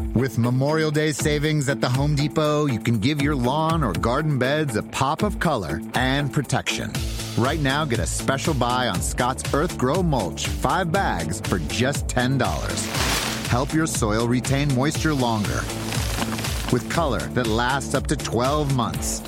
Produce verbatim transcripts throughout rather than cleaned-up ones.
With Memorial Day savings at the Home Depot, you can give your lawn or garden beds a pop of color and protection. Right now, get a special buy on Scott's Earth Grow Mulch, five bags for just ten dollars. Help your soil retain moisture longer with color that lasts up to twelve months.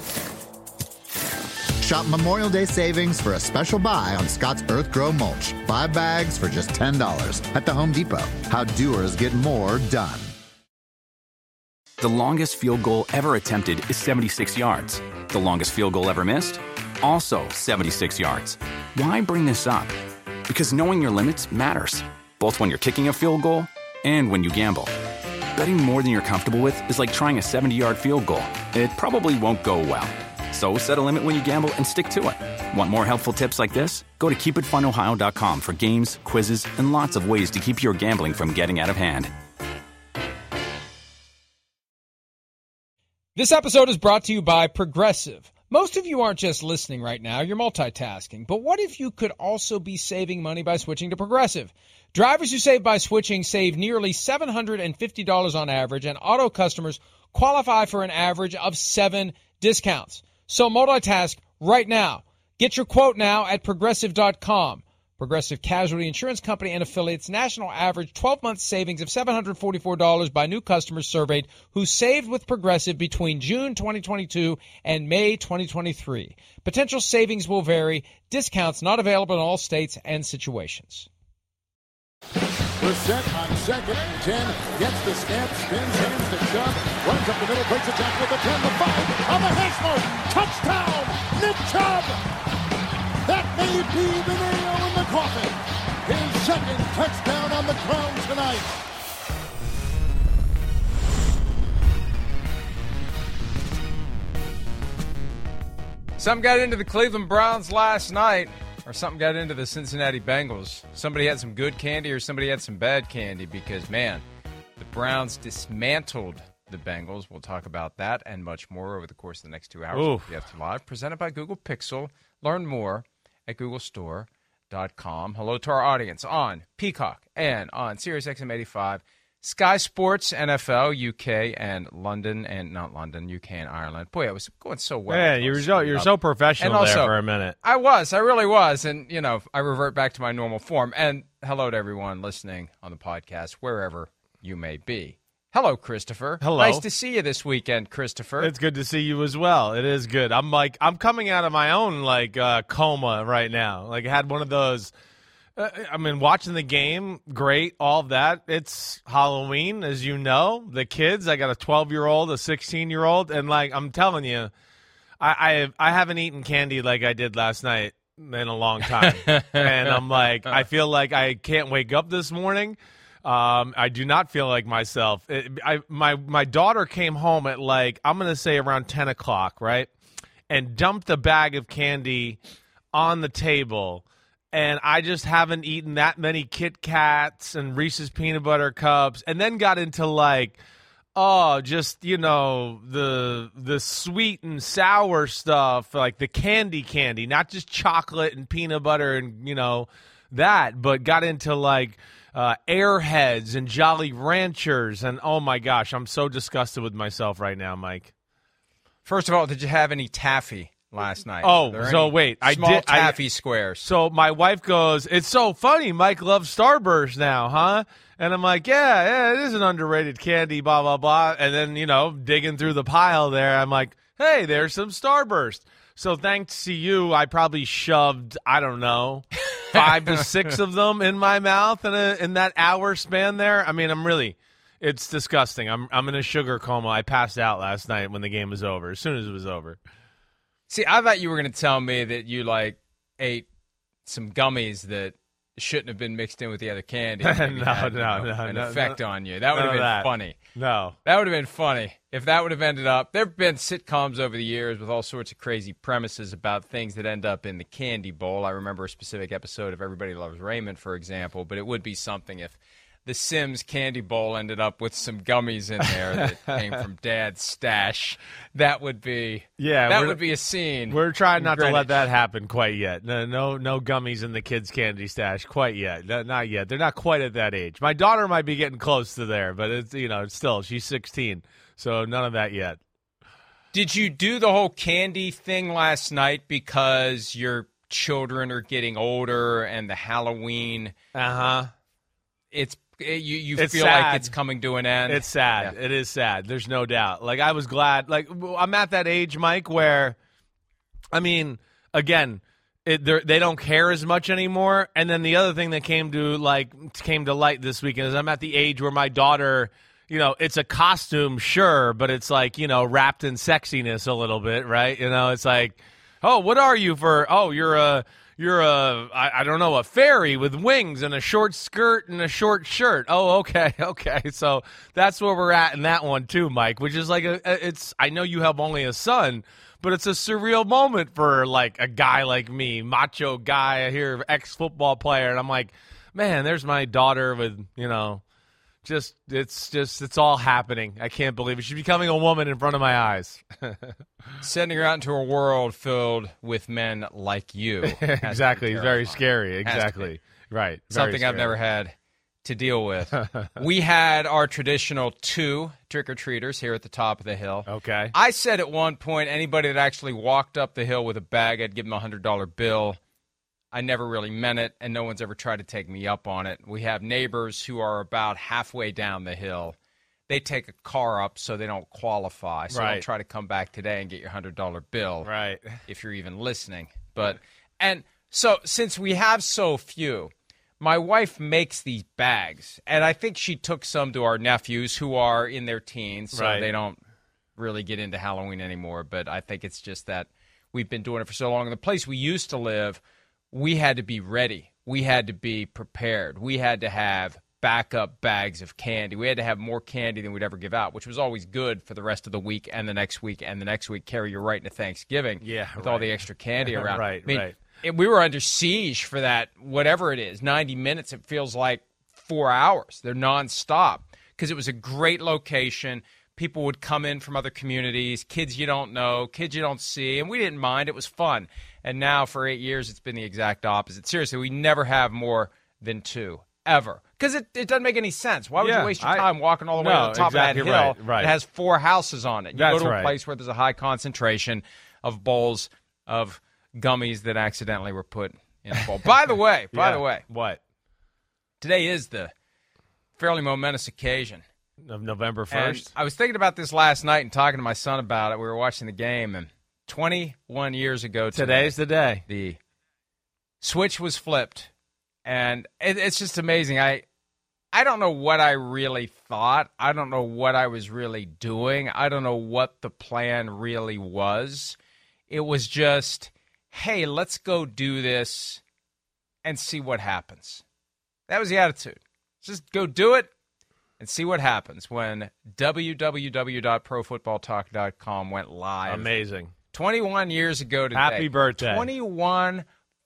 Shop Memorial Day savings for a special buy on Scott's Earth Grow Mulch, five bags for just ten dollars at the Home Depot. How doers get more done. The longest field goal ever attempted is seventy-six yards. The longest field goal ever missed? Also seventy-six yards. Why bring this up? Because knowing your limits matters, both when you're kicking a field goal and when you gamble. Betting more than you're comfortable with is like trying a seventy-yard field goal. It probably won't go well. So set a limit when you gamble and stick to it. Want more helpful tips like this? Go to keep it fun ohio dot com for games, quizzes, and lots of ways to keep your gambling from getting out of hand. This episode is brought to you by Progressive. Most of you aren't just listening right now, you're multitasking. But what if you could also be saving money by switching to Progressive? Drivers who save by switching save nearly seven hundred fifty dollars on average, and auto customers qualify for an average of seven discounts. So multitask right now. Get your quote now at Progressive dot com. Progressive Casualty Insurance Company and affiliates, national average twelve-month savings of seven hundred forty-four dollars by new customers surveyed who saved with Progressive between June twenty twenty-two and May twenty twenty-three. Potential savings will vary. Discounts not available in all states and situations. Brissett on second and ten, gets the snap, spins, hands to Chubb, runs up the middle, breaks a tackle at the ten, the five, on the hash mark, touchdown, Nick Chubb! That may be the nail in the coffin. His second touchdown on the ground tonight. Something got into the Cleveland Browns last night, or something got into the Cincinnati Bengals. Somebody had some good candy or somebody had some bad candy because, man, the Browns dismantled the Bengals. We'll talk about that and much more over the course of the next two hours. Oof. We have to live, presented by Google Pixel. Learn more at google store dot com. Hello to our audience on Peacock and on SiriusXM eighty-five, Sky Sports, N F L, U K, and London, and not London, U K and Ireland. Boy, I was going so well. Yeah, you're so, you're so professional and also, there for a minute. I was. I really was. And, you know, I revert back to my normal form. And hello to everyone listening on the podcast, wherever you may be. Hello, Christopher. Hello. Nice to see you this weekend, Christopher. It's good to see you as well. It is good. I'm like, I'm coming out of my own, like, uh, coma right now. Like, I had one of those, uh, I mean, watching the game, great, all of that. It's Halloween, as you know. The kids, I got a twelve-year-old, a sixteen-year-old, and, like, I'm telling you, I, I, I haven't eaten candy like I did last night in a long time. And I'm like, I feel like I can't wake up this morning. Um, I do not feel like myself. It, I, my my daughter came home at like, I'm going to say around ten o'clock, right? And dumped a bag of candy on the table. And I just haven't eaten that many Kit Kats and Reese's Peanut Butter Cups. And then got into like, oh, just, you know, the the sweet and sour stuff, like the candy candy, not just chocolate and peanut butter and, you know, that, but got into like, Uh, Airheads and Jolly Ranchers, and oh my gosh, I'm so disgusted with myself right now, Mike. First of all, did you have any taffy last night? Oh, so wait, I small did taffy I, squares. So my wife goes, "It's so funny, Mike loves Starburst now, huh?" And I'm like, "Yeah, yeah, it is an underrated candy, blah blah blah." And then, you know, digging through the pile there, I'm like, "Hey, there's some Starburst." So thanks to you, I probably shoved, I don't know, five to six of them in my mouth in a, in that hour span there. I mean, I'm really, it's disgusting. I'm I'm in a sugar coma. I passed out last night when the game was over, as soon as it was over. See, I thought you were going to tell me that you, like, ate some gummies that shouldn't have been mixed in with the other candy. no, had, no, you know, no, an no, effect no, on you. That would have been that. funny. No. That would have been funny if that would have ended up. There have been sitcoms over the years with all sorts of crazy premises about things that end up in the candy bowl. I remember a specific episode of Everybody Loves Raymond, for example, but it would be something if the Sims candy bowl ended up with some gummies in there that came from Dad's stash. That would be yeah, that would be a scene. We're trying not Greenwich. to let that happen quite yet. No, no, no gummies in the kids' candy stash quite yet. No, not yet. They're not quite at that age. My daughter might be getting close to there, but it's you know, still she's sixteen, so none of that yet. Did you do the whole candy thing last night because your children are getting older and the Halloween? Uh huh. It's it, you. You It's feel sad. like it's coming to an end. It's sad. Yeah. It is sad. There's no doubt. Like I was glad. Like I'm at that age, Mike, where, I mean, again, it, they don't care as much anymore. And then the other thing that came to like came to light this weekend is I'm at the age where my daughter. You know, it's a costume, sure, but it's like, you know, wrapped in sexiness a little bit, right? You know, it's like, oh, what are you for? Oh, you're a, you're a, I, I don't know, a fairy with wings and a short skirt and a short shirt. Oh, okay, okay. So that's where we're at in that one too, Mike, which is like, a, it's, I know you have only a son, but it's a surreal moment for like a guy like me, macho guy here, ex-football player. And I'm like, man, there's my daughter with, you know, Just it's just it's all happening. I can't believe it. She's becoming a woman in front of my eyes. Sending her out into a world filled with men like you. Exactly. Very scary. Has to Exactly. Right. Very Something I've scary. never had to deal with. We had our traditional two trick-or-treaters here at the top of the hill. Okay. I said at one point anybody that actually walked up the hill with a bag, I'd give them a one hundred dollar bill. I never really meant it, and no one's ever tried to take me up on it. We have neighbors who are about halfway down the hill. They take a car up so they don't qualify. So Right. don't try to come back today and get your one hundred dollar bill. Right. If you're even listening. But and so since we have so few, my wife makes these bags, and I think she took some to our nephews who are in their teens, so Right. they don't really get into Halloween anymore. But I think it's just that we've been doing it for so long. In the place we used to live, we had to be ready. We had to be prepared. We had to have backup bags of candy. We had to have more candy than we'd ever give out, which was always good for the rest of the week and the next week and the next week. Carry you right into Thanksgiving Yeah, with right. all the extra candy around. Right, I mean, right. it, we were under siege for that, whatever it is, ninety minutes. It feels like four hours. They're nonstop because it was a great location. People would come in from other communities, kids you don't know, kids you don't see, and we didn't mind. It was fun. And now for eight years, it's been the exact opposite. Seriously, we never have more than two, ever. Because it, it doesn't make any sense. Why would Yeah, you waste your I- time walking all the way No, to the top exactly of that hill right, right. that has four houses on it? You That's go to a right. place where there's a high concentration of bowls of gummies that accidentally were put in a bowl. By the way, by Yeah. the way, What? today is the fairly momentous occasion. Of November And first? I was thinking about this last night and talking to my son about it. We were watching the game, and twenty-one years ago today, Today's the day. the switch was flipped, and it, it's just amazing. I I don't know what I really thought. I don't know what I was really doing. I don't know what the plan really was. It was just, hey, let's go do this and see what happens. That was the attitude. Just go do it and see what happens when w w w dot pro football talk dot com went live. Amazing. twenty-one years ago today. Happy birthday. twenty-one.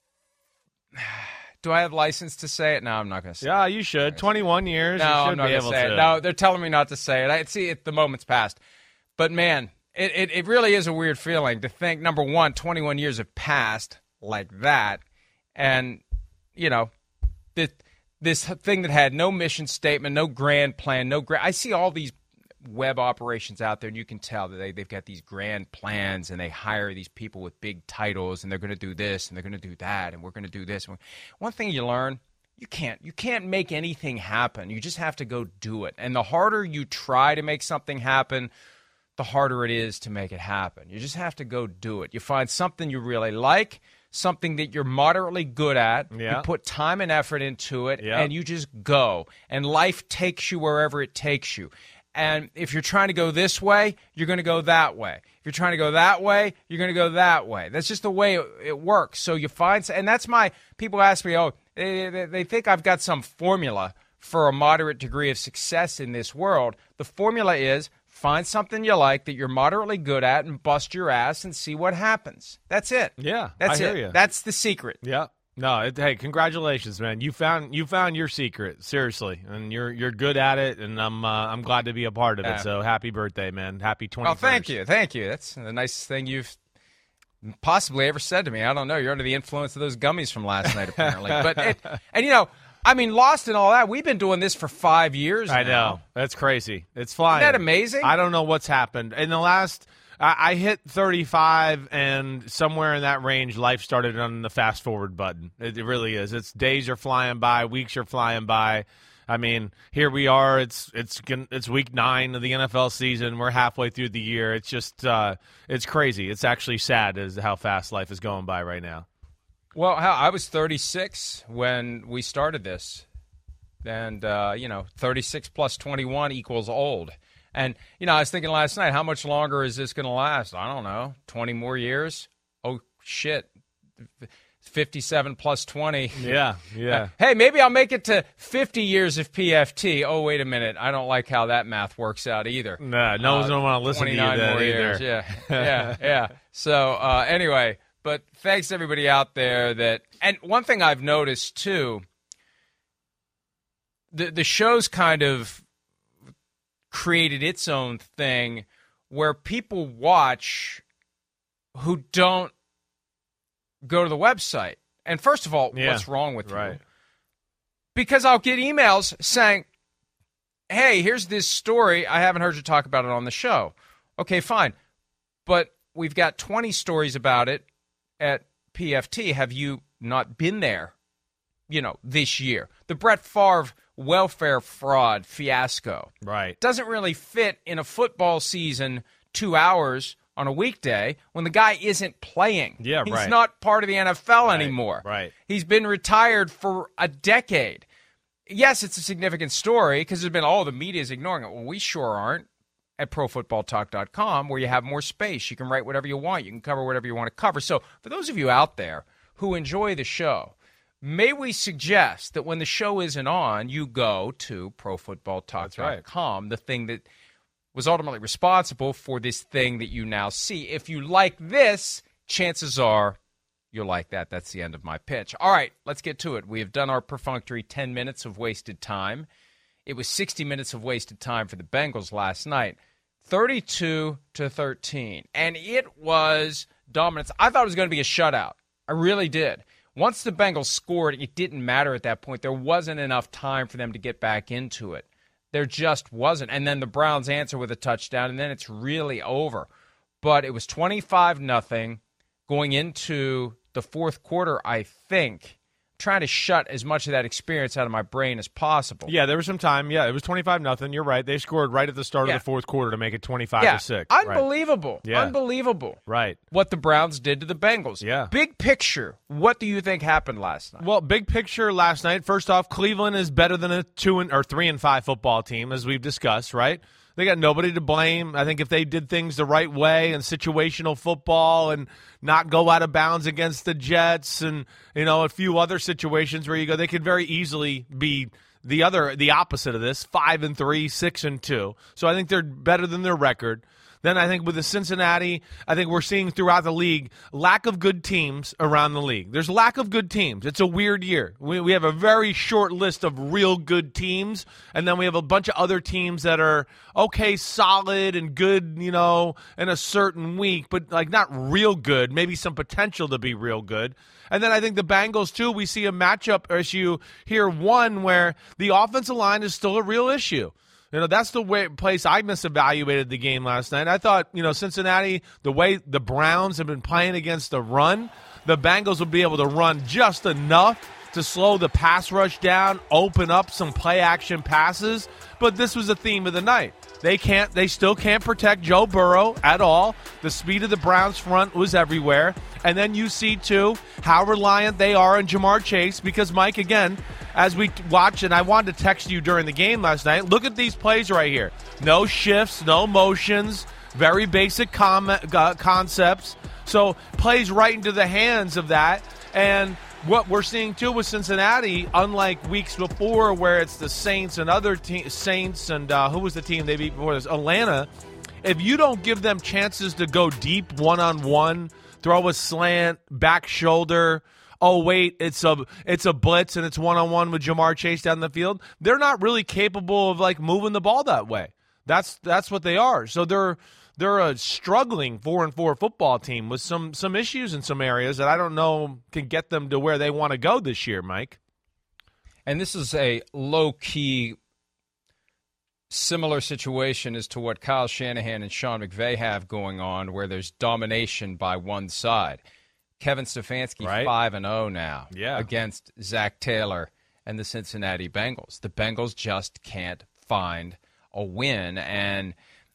Do I have license to say it? No, I'm not going to say Yeah, it. you should. twenty-one years. No, you should I'm not be going to able say to. it. No, they're telling me not to say it. I see it. The moment's passed. But, man, it, it, it really is a weird feeling to think, number one, twenty-one years have passed like that. And, you know, this, this thing that had no mission statement, no grand plan, no grand. I see all these web operations out there, and you can tell that they, they've got these grand plans, and they hire these people with big titles, and they're going to do this, and they're going to do that, and we're going to do this. One thing you learn, you can't you can't make anything happen. You just have to go do it. And the harder you try to make something happen, the harder it is to make it happen. You just have to go do it. You find something you really like, something that you're moderately good at. Yeah. You put time and effort into it, Yeah. and you just go. And life takes you wherever it takes you. And if you're trying to go this way, you're going to go that way. If you're trying to go that way, you're going to go that way. That's just the way it, it works. So you find, and that's my, people ask me, oh, they, they, they think I've got some formula for a moderate degree of success in this world. The formula is find something you like that you're moderately good at and bust your ass and see what happens. That's it. Yeah, That's I hear it. you. That's the secret. Yeah. No, it, hey, congratulations, man! You found you found your secret, seriously, and you're you're good at it, and I'm uh, I'm glad to be a part of it. Yeah. So happy birthday, man! Happy twenty-first. Oh, thank you, thank you. That's the nicest thing you've possibly ever said to me. I don't know. You're under the influence of those gummies from last night, apparently. But it, and you know, I mean, Lost and all that. We've been doing this for five years. I now. know that's crazy. It's flying. Isn't that amazing? I don't know what's happened in the last. I hit thirty-five, and somewhere in that range, life started on the fast forward button. It, it really is. It's days are flying by, weeks are flying by. I mean, here we are. It's it's it's week nine of the N F L season. We're halfway through the year. It's just uh, it's crazy. It's actually sad as how fast life is going by right now. Well, I was thirty-six when we started this, and uh, you know, thirty-six plus twenty-one equals old. And, you know, I was thinking last night, how much longer is this going to last? I don't know, twenty more years? Oh, shit. fifty-seven plus twenty. Yeah, yeah. Hey, maybe I'll make it to fifty years of P F T. Oh, wait a minute. I don't like how that math works out either. Nah, no one's uh, going to want to listen to you then more either. Years. Yeah, yeah, yeah. So, uh, anyway, but thanks everybody out there that – and one thing I've noticed, too, the the show's kind of – created its own thing where people watch who don't go to the website. And first of all, yeah, what's wrong with right. you? Because I'll get emails saying, hey, here's this story. I haven't heard you talk about it on the show. Okay, fine. But we've got twenty stories about it at P F T. Have you not been there, you know, this year? The Brett Favre welfare fraud fiasco. Right. Doesn't really fit in a football season, two hours on a weekday when the guy isn't playing. Yeah, He's right. not part of the N F L Right, anymore. right. He's been retired for a decade. Yes, it's a significant story because there's been, oh, the media's ignoring it. Well, we sure aren't at pro football talk dot com where you have more space. You can write whatever you want. You can cover whatever you want to cover. So for those of you out there who enjoy the show, may we suggest that when the show isn't on, you go to pro football talk dot com, right. The thing that was ultimately responsible for this thing that you now see. If you like this, chances are you'll like that. That's the end of my pitch. All right, let's get to it. We have done our perfunctory ten minutes of wasted time. It was sixty minutes of wasted time for the Bengals last night, thirty-two to thirteen. And it was dominance. I thought it was going to be a shutout. I really did. Once the Bengals scored, it didn't matter at that point. There wasn't enough time for them to get back into it. There just wasn't. And then the Browns answer with a touchdown, and then it's really over. But it was twenty-five nothing going into the fourth quarter, I think. Trying to shut as much of that experience out of my brain as possible. Yeah, there was some time. Yeah, it was twenty-five nothing. You're right. They scored right at the start yeah. of the fourth quarter to make it twenty-five yeah. to six. Unbelievable. Right. Yeah. Unbelievable. Right. What the Browns did to the Bengals. Yeah. Big picture, what do you think happened last night? Well, big picture last night. First off, Cleveland is better than a two and or three and five football team, as we've discussed, right? They got nobody to blame. I think if they did things the right way and situational football and not go out of bounds against the Jets and, you know, a few other situations where you go, they could very easily be the other, the opposite of this, five and three, six and two. So I think they're better than their record. Then I think with the Cincinnati, I think we're seeing throughout the league lack of good teams around the league. There's lack of good teams. It's a weird year. We we have a very short list of real good teams, and then we have a bunch of other teams that are okay, solid and good, you know, in a certain week, but like not real good, maybe some potential to be real good. And then I think the Bengals, too, we see a matchup issue here, one where the offensive line is still a real issue. You know, that's the way place I misevaluated the game last night. I thought, you know, Cincinnati, the way the Browns have been playing against the run, the Bengals will be able to run just enough to slow the pass rush down, open up some play-action passes. But this was the theme of the night. They can't. They still can't protect Joe Burrow at all. The speed of the Browns front was everywhere. And then you see, too, how reliant they are on Jamar Chase because, Mike, again, as we watch, and I wanted to text you during the game last night, look at these plays right here. No shifts, no motions, very basic com- uh, concepts. So plays right into the hands of that. And what we're seeing, too, with Cincinnati, unlike weeks before where it's the Saints and other te- Saints and uh, who was the team they beat before this? Atlanta. If you don't give them chances to go deep one-on-one, throw a slant, back shoulder, oh, wait, it's a it's a blitz and it's one-on-one with Ja'Marr Chase down the field. They're not really capable of, like, moving the ball that way. That's that's what they are. So they're they're a struggling four and four football team with some some issues in some areas that I don't know can get them to where they want to go this year, Mike. And this is a low-key similar situation as to what Kyle Shanahan and Sean McVay have going on, where there's domination by one side. Kevin Stefanski, right. five and oh now yeah. against Zach Taylor and the Cincinnati Bengals. The Bengals just can't find a win, and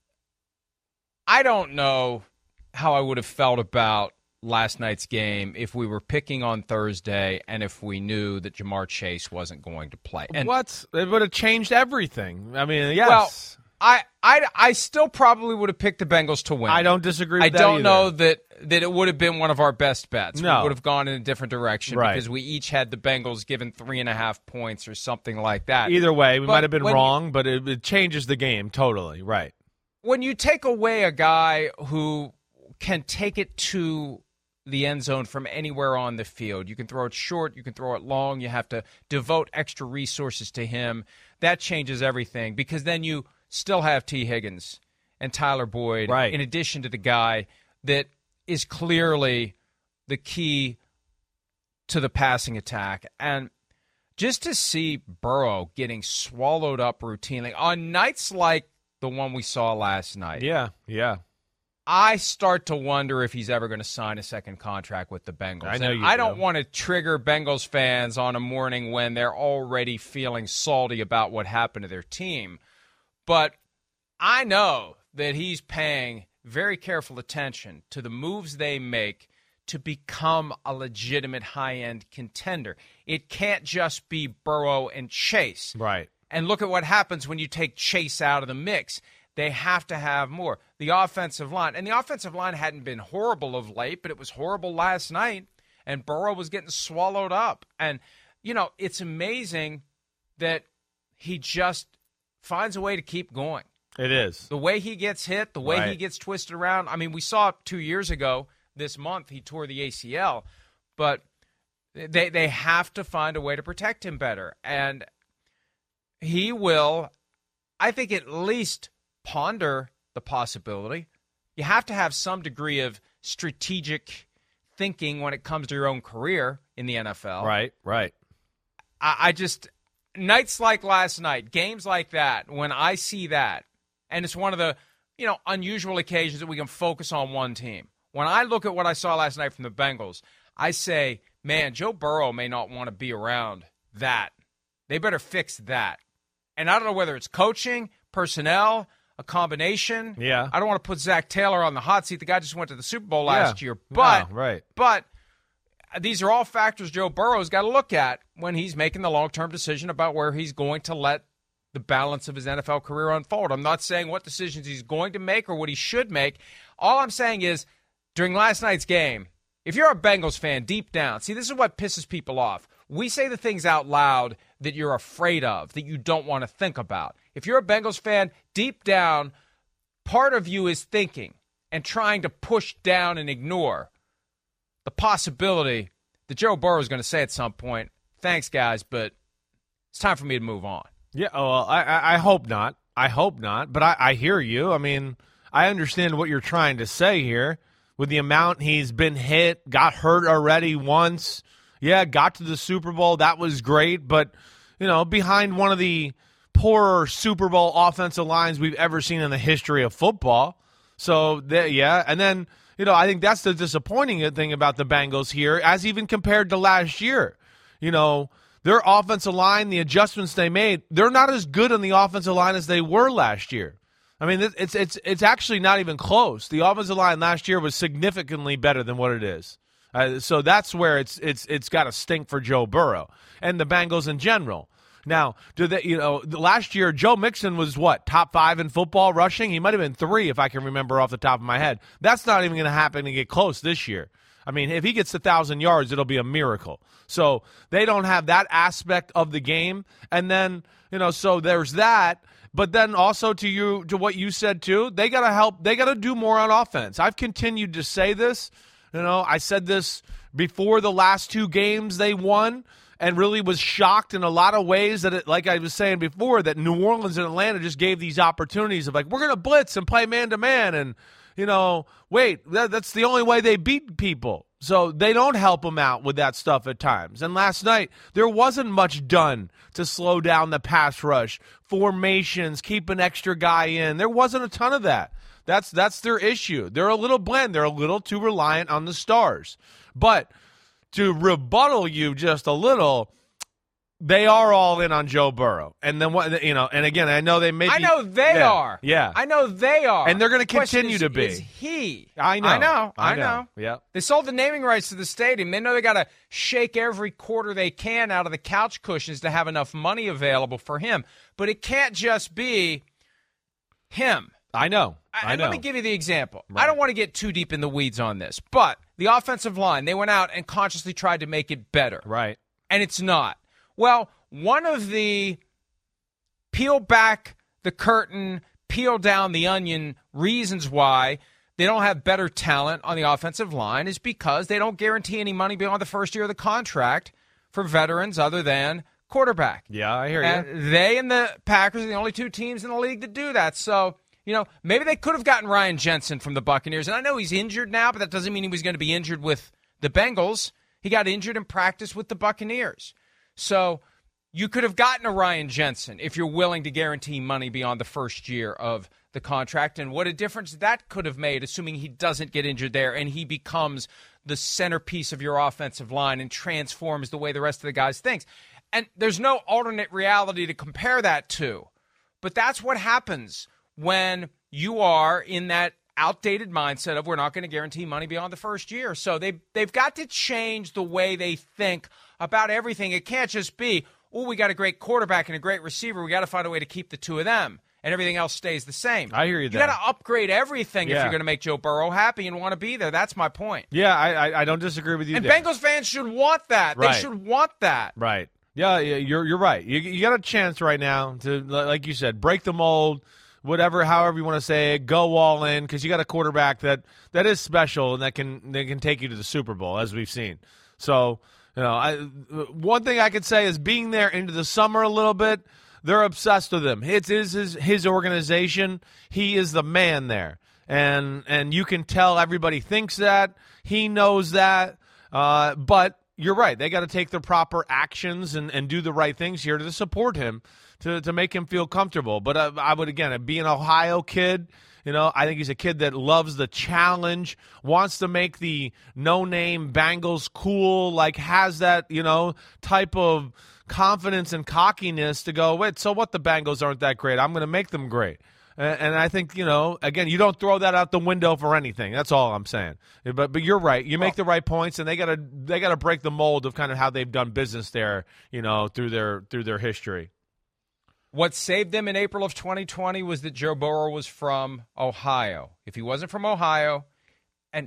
I don't know how I would have felt about last night's game if we were picking on Thursday and if we knew that Ja'Marr Chase wasn't going to play. And what? It would have changed everything. I mean, yes. Well, I, I, I still probably would have picked the Bengals to win. I don't disagree with I that don't either. know that, that it would have been one of our best bets. No. We would have gone in a different direction right. because we each had the Bengals given three and a half points or something like that. Either way, we but might have been wrong, you, but it, it changes the game totally. Right. When you take away a guy who can take it to the end zone from anywhere on the field, you can throw it short, you can throw it long, you have to devote extra resources to him. That changes everything because then you still have T. Higgins and Tyler Boyd, right. in addition to the guy that is clearly the key to the passing attack. And just to see Burrow getting swallowed up routinely on nights like the one we saw last night. Yeah, yeah. I start to wonder if he's ever going to sign a second contract with the Bengals. I know and you I do. don't want to trigger Bengals fans on a morning when they're already feeling salty about what happened to their team. But I know that he's paying very careful attention to the moves they make to become a legitimate high-end contender. It can't just be Burrow and Chase. Right. And look at what happens when you take Chase out of the mix. They have to have more. The offensive line, and the offensive line hadn't been horrible of late, but it was horrible last night, and Burrow was getting swallowed up. And, you know, it's amazing that he just finds a way to keep going. It is. The way he gets hit, the way right. he gets twisted around. I mean, we saw it two years ago this month. He tore the A C L, but they they have to find a way to protect him better. And he will, I think, at least ponder the possibility. You have to have some degree of strategic thinking when it comes to your own career in the N F L. Right, right. I, I just, nights like last night, games like that, when I see that, and it's one of the, you know, unusual occasions that we can focus on one team. When I look at what I saw last night from the Bengals, I say, man, Joe Burrow may not want to be around that. They better fix that. And I don't know whether it's coaching, personnel, a combination. Yeah. I don't want to put Zach Taylor on the hot seat. The guy just went to the Super Bowl last yeah. year. But, no, right. but these are all factors Joe Burrow's got to look at when he's making the long-term decision about where he's going to let the balance of his N F L career unfold. I'm not saying what decisions he's going to make or what he should make. All I'm saying is, during last night's game, if you're a Bengals fan deep down, see, this is what pisses people off. We say the things out loud that you're afraid of, that you don't want to think about. If you're a Bengals fan, deep down, part of you is thinking and trying to push down and ignore the possibility that Joe Burrow is going to say at some point, thanks, guys, but it's time for me to move on. Yeah, well, I, I, I hope not. I hope not, but I, I hear you. I mean, I understand what you're trying to say here. With the amount he's been hit, got hurt already once. Yeah, got to the Super Bowl. That was great. But, you know, behind one of the poorer Super Bowl offensive lines we've ever seen in the history of football. So, yeah. And then, you know, I think that's the disappointing thing about the Bengals here, as even compared to last year. You know, their offensive line, the adjustments they made, they're not as good on the offensive line as they were last year. I mean, it's it's it's actually not even close. The offensive line last year was significantly better than what it is. Uh, so that's where it's it's it's got to stink for Joe Burrow and the Bengals in general. Now, do they? You know, last year Joe Mixon was what, top five in football rushing? He might have been three if I can remember off the top of my head. That's not even going to happen to get close this year. I mean, if he gets a thousand yards, it'll be a miracle. So they don't have that aspect of the game, and then you know, so there's that. But then also to you, to what you said too, they got to help. They got to do more on offense. I've continued to say this You know, I said this before the last two games they won, and really was shocked in a lot of ways that, it, like I was saying before, that New Orleans and Atlanta just gave these opportunities of like, we're going to blitz and play man-to-man, and, you know, wait, that, that's the only way they beat people. So they don't help them out with that stuff at times. And last night, there wasn't much done to slow down the pass rush, formations, keep an extra guy in. There wasn't a ton of that. That's that's their issue. They're a little bland. They're a little too reliant on the stars. But to rebuttal you just a little, they are all in on Joe Burrow. And then what, you know, and again, I know they may be. I know they yeah, are. Yeah. I know they are. And they're going to Question continue is, to be. Is he? I know. I know. I I know. know. Yeah. They sold the naming rights to the stadium. They know they got to shake every quarter they can out of the couch cushions to have enough money available for him. But it can't just be him. I know. I And know. let me give you the example. Right. I don't want to get too deep in the weeds on this, but the offensive line, they went out and consciously tried to make it better. Right. And it's not. Well, one of the peel back the curtain, peel down the onion reasons why they don't have better talent on the offensive line is because they don't guarantee any money beyond the first year of the contract for veterans other than quarterback. Yeah, I hear you. And they and the Packers are the only two teams in the league that do that. So, you know, maybe they could have gotten Ryan Jensen from the Buccaneers. And I know he's injured now, but that doesn't mean he was going to be injured with the Bengals. He got injured in practice with the Buccaneers. So you could have gotten a Ryan Jensen if you're willing to guarantee money beyond the first year of the contract. And what a difference that could have made, assuming he doesn't get injured there and he becomes the centerpiece of your offensive line and transforms the way the rest of the guys thinks. And there's no alternate reality to compare that to. But that's what happens when you are in that outdated mindset of we're not going to guarantee money beyond the first year. So they, they've got to change the way they think about everything. It can't just be, oh, we got a great quarterback and a great receiver. We got to find a way to keep the two of them, and everything else stays the same. I hear you You there. got to upgrade everything if Yeah. you're going to make Joe Burrow happy and want to be there. That's my point. Yeah, I, I I don't disagree with you And there. Bengals fans should want that. Right. They should want that. Right. Yeah, yeah, you're you're right. You you got a chance right now to, like you said, break the mold, whatever, however you want to say it, go all in, because you got a quarterback that, that is special and that can that can take you to the Super Bowl, as we've seen. So, you know, I, one thing I could say is being there into the summer a little bit, they're obsessed with him. It's his his, his organization. He is the man there, and and you can tell everybody thinks that. He knows that, uh, but. You're right. They got to take the proper actions and, and do the right things here to support him, to, to make him feel comfortable. But uh, I would, again, be an Ohio kid. You know, I think he's a kid that loves the challenge, wants to make the no-name Bengals cool, like has that, you know, type of confidence and cockiness to go, wait, so what, the Bengals aren't that great? I'm going to make them great. And I think, you know, again, you don't throw that out the window for anything. That's all I'm saying. But but you're right. You make the right points, and they gotta they gotta break the mold of kind of how they've done business there, you know, through their through their history. What saved them in April of twenty twenty was that Joe Burrow was from Ohio. If he wasn't from Ohio, and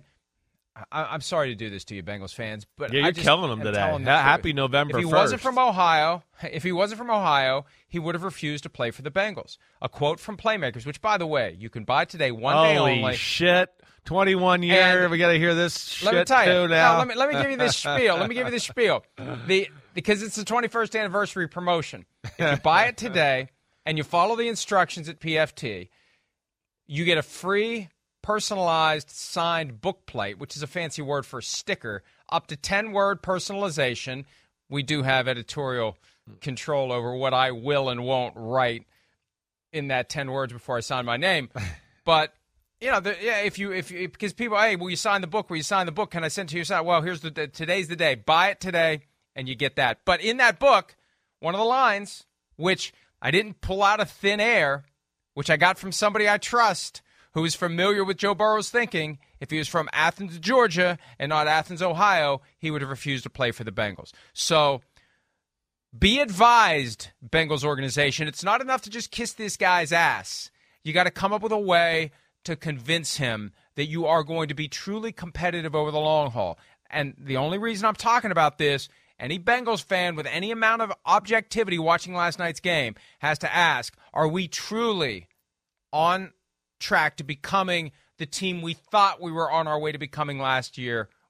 I, I'm sorry to do this to you, Bengals fans, but Yeah, you're I just killing them am today. telling the Ha- truth. happy November If he first. wasn't from Ohio, if he wasn't from Ohio, he would have refused to play for the Bengals. A quote from Playmakers, which, by the way, you can buy today, one day Holy only. shit! twenty-one year. And We got to hear this shit Let me tell you. too now. No, let me let me give you this spiel. Let me give you this spiel. The because it's the twenty-first anniversary promotion. If you buy it today and you follow the instructions at P F T, you get a free personalized signed book plate, which is a fancy word for sticker, up to ten word personalization. We do have editorial control over what I will and won't write in that ten words before I sign my name. But you know, the, yeah, if you if you, because people, hey, will you sign the book? Will you sign the book? Can I send it to your side? Well, here's the, the today's the day. Buy it today, and you get that. But in that book, one of the lines, which I didn't pull out of thin air, which I got from somebody I trust, who is familiar with Joe Burrow's thinking, if he was from Athens, Georgia, and not Athens, Ohio, he would have refused to play for the Bengals. So be advised, Bengals organization, it's not enough to just kiss this guy's ass. You got to come up with a way to convince him that you are going to be truly competitive over the long haul. And the only reason I'm talking about this, any Bengals fan with any amount of objectivity watching last night's game has to ask, are we truly on track to becoming the team we thought we were on our way to becoming last year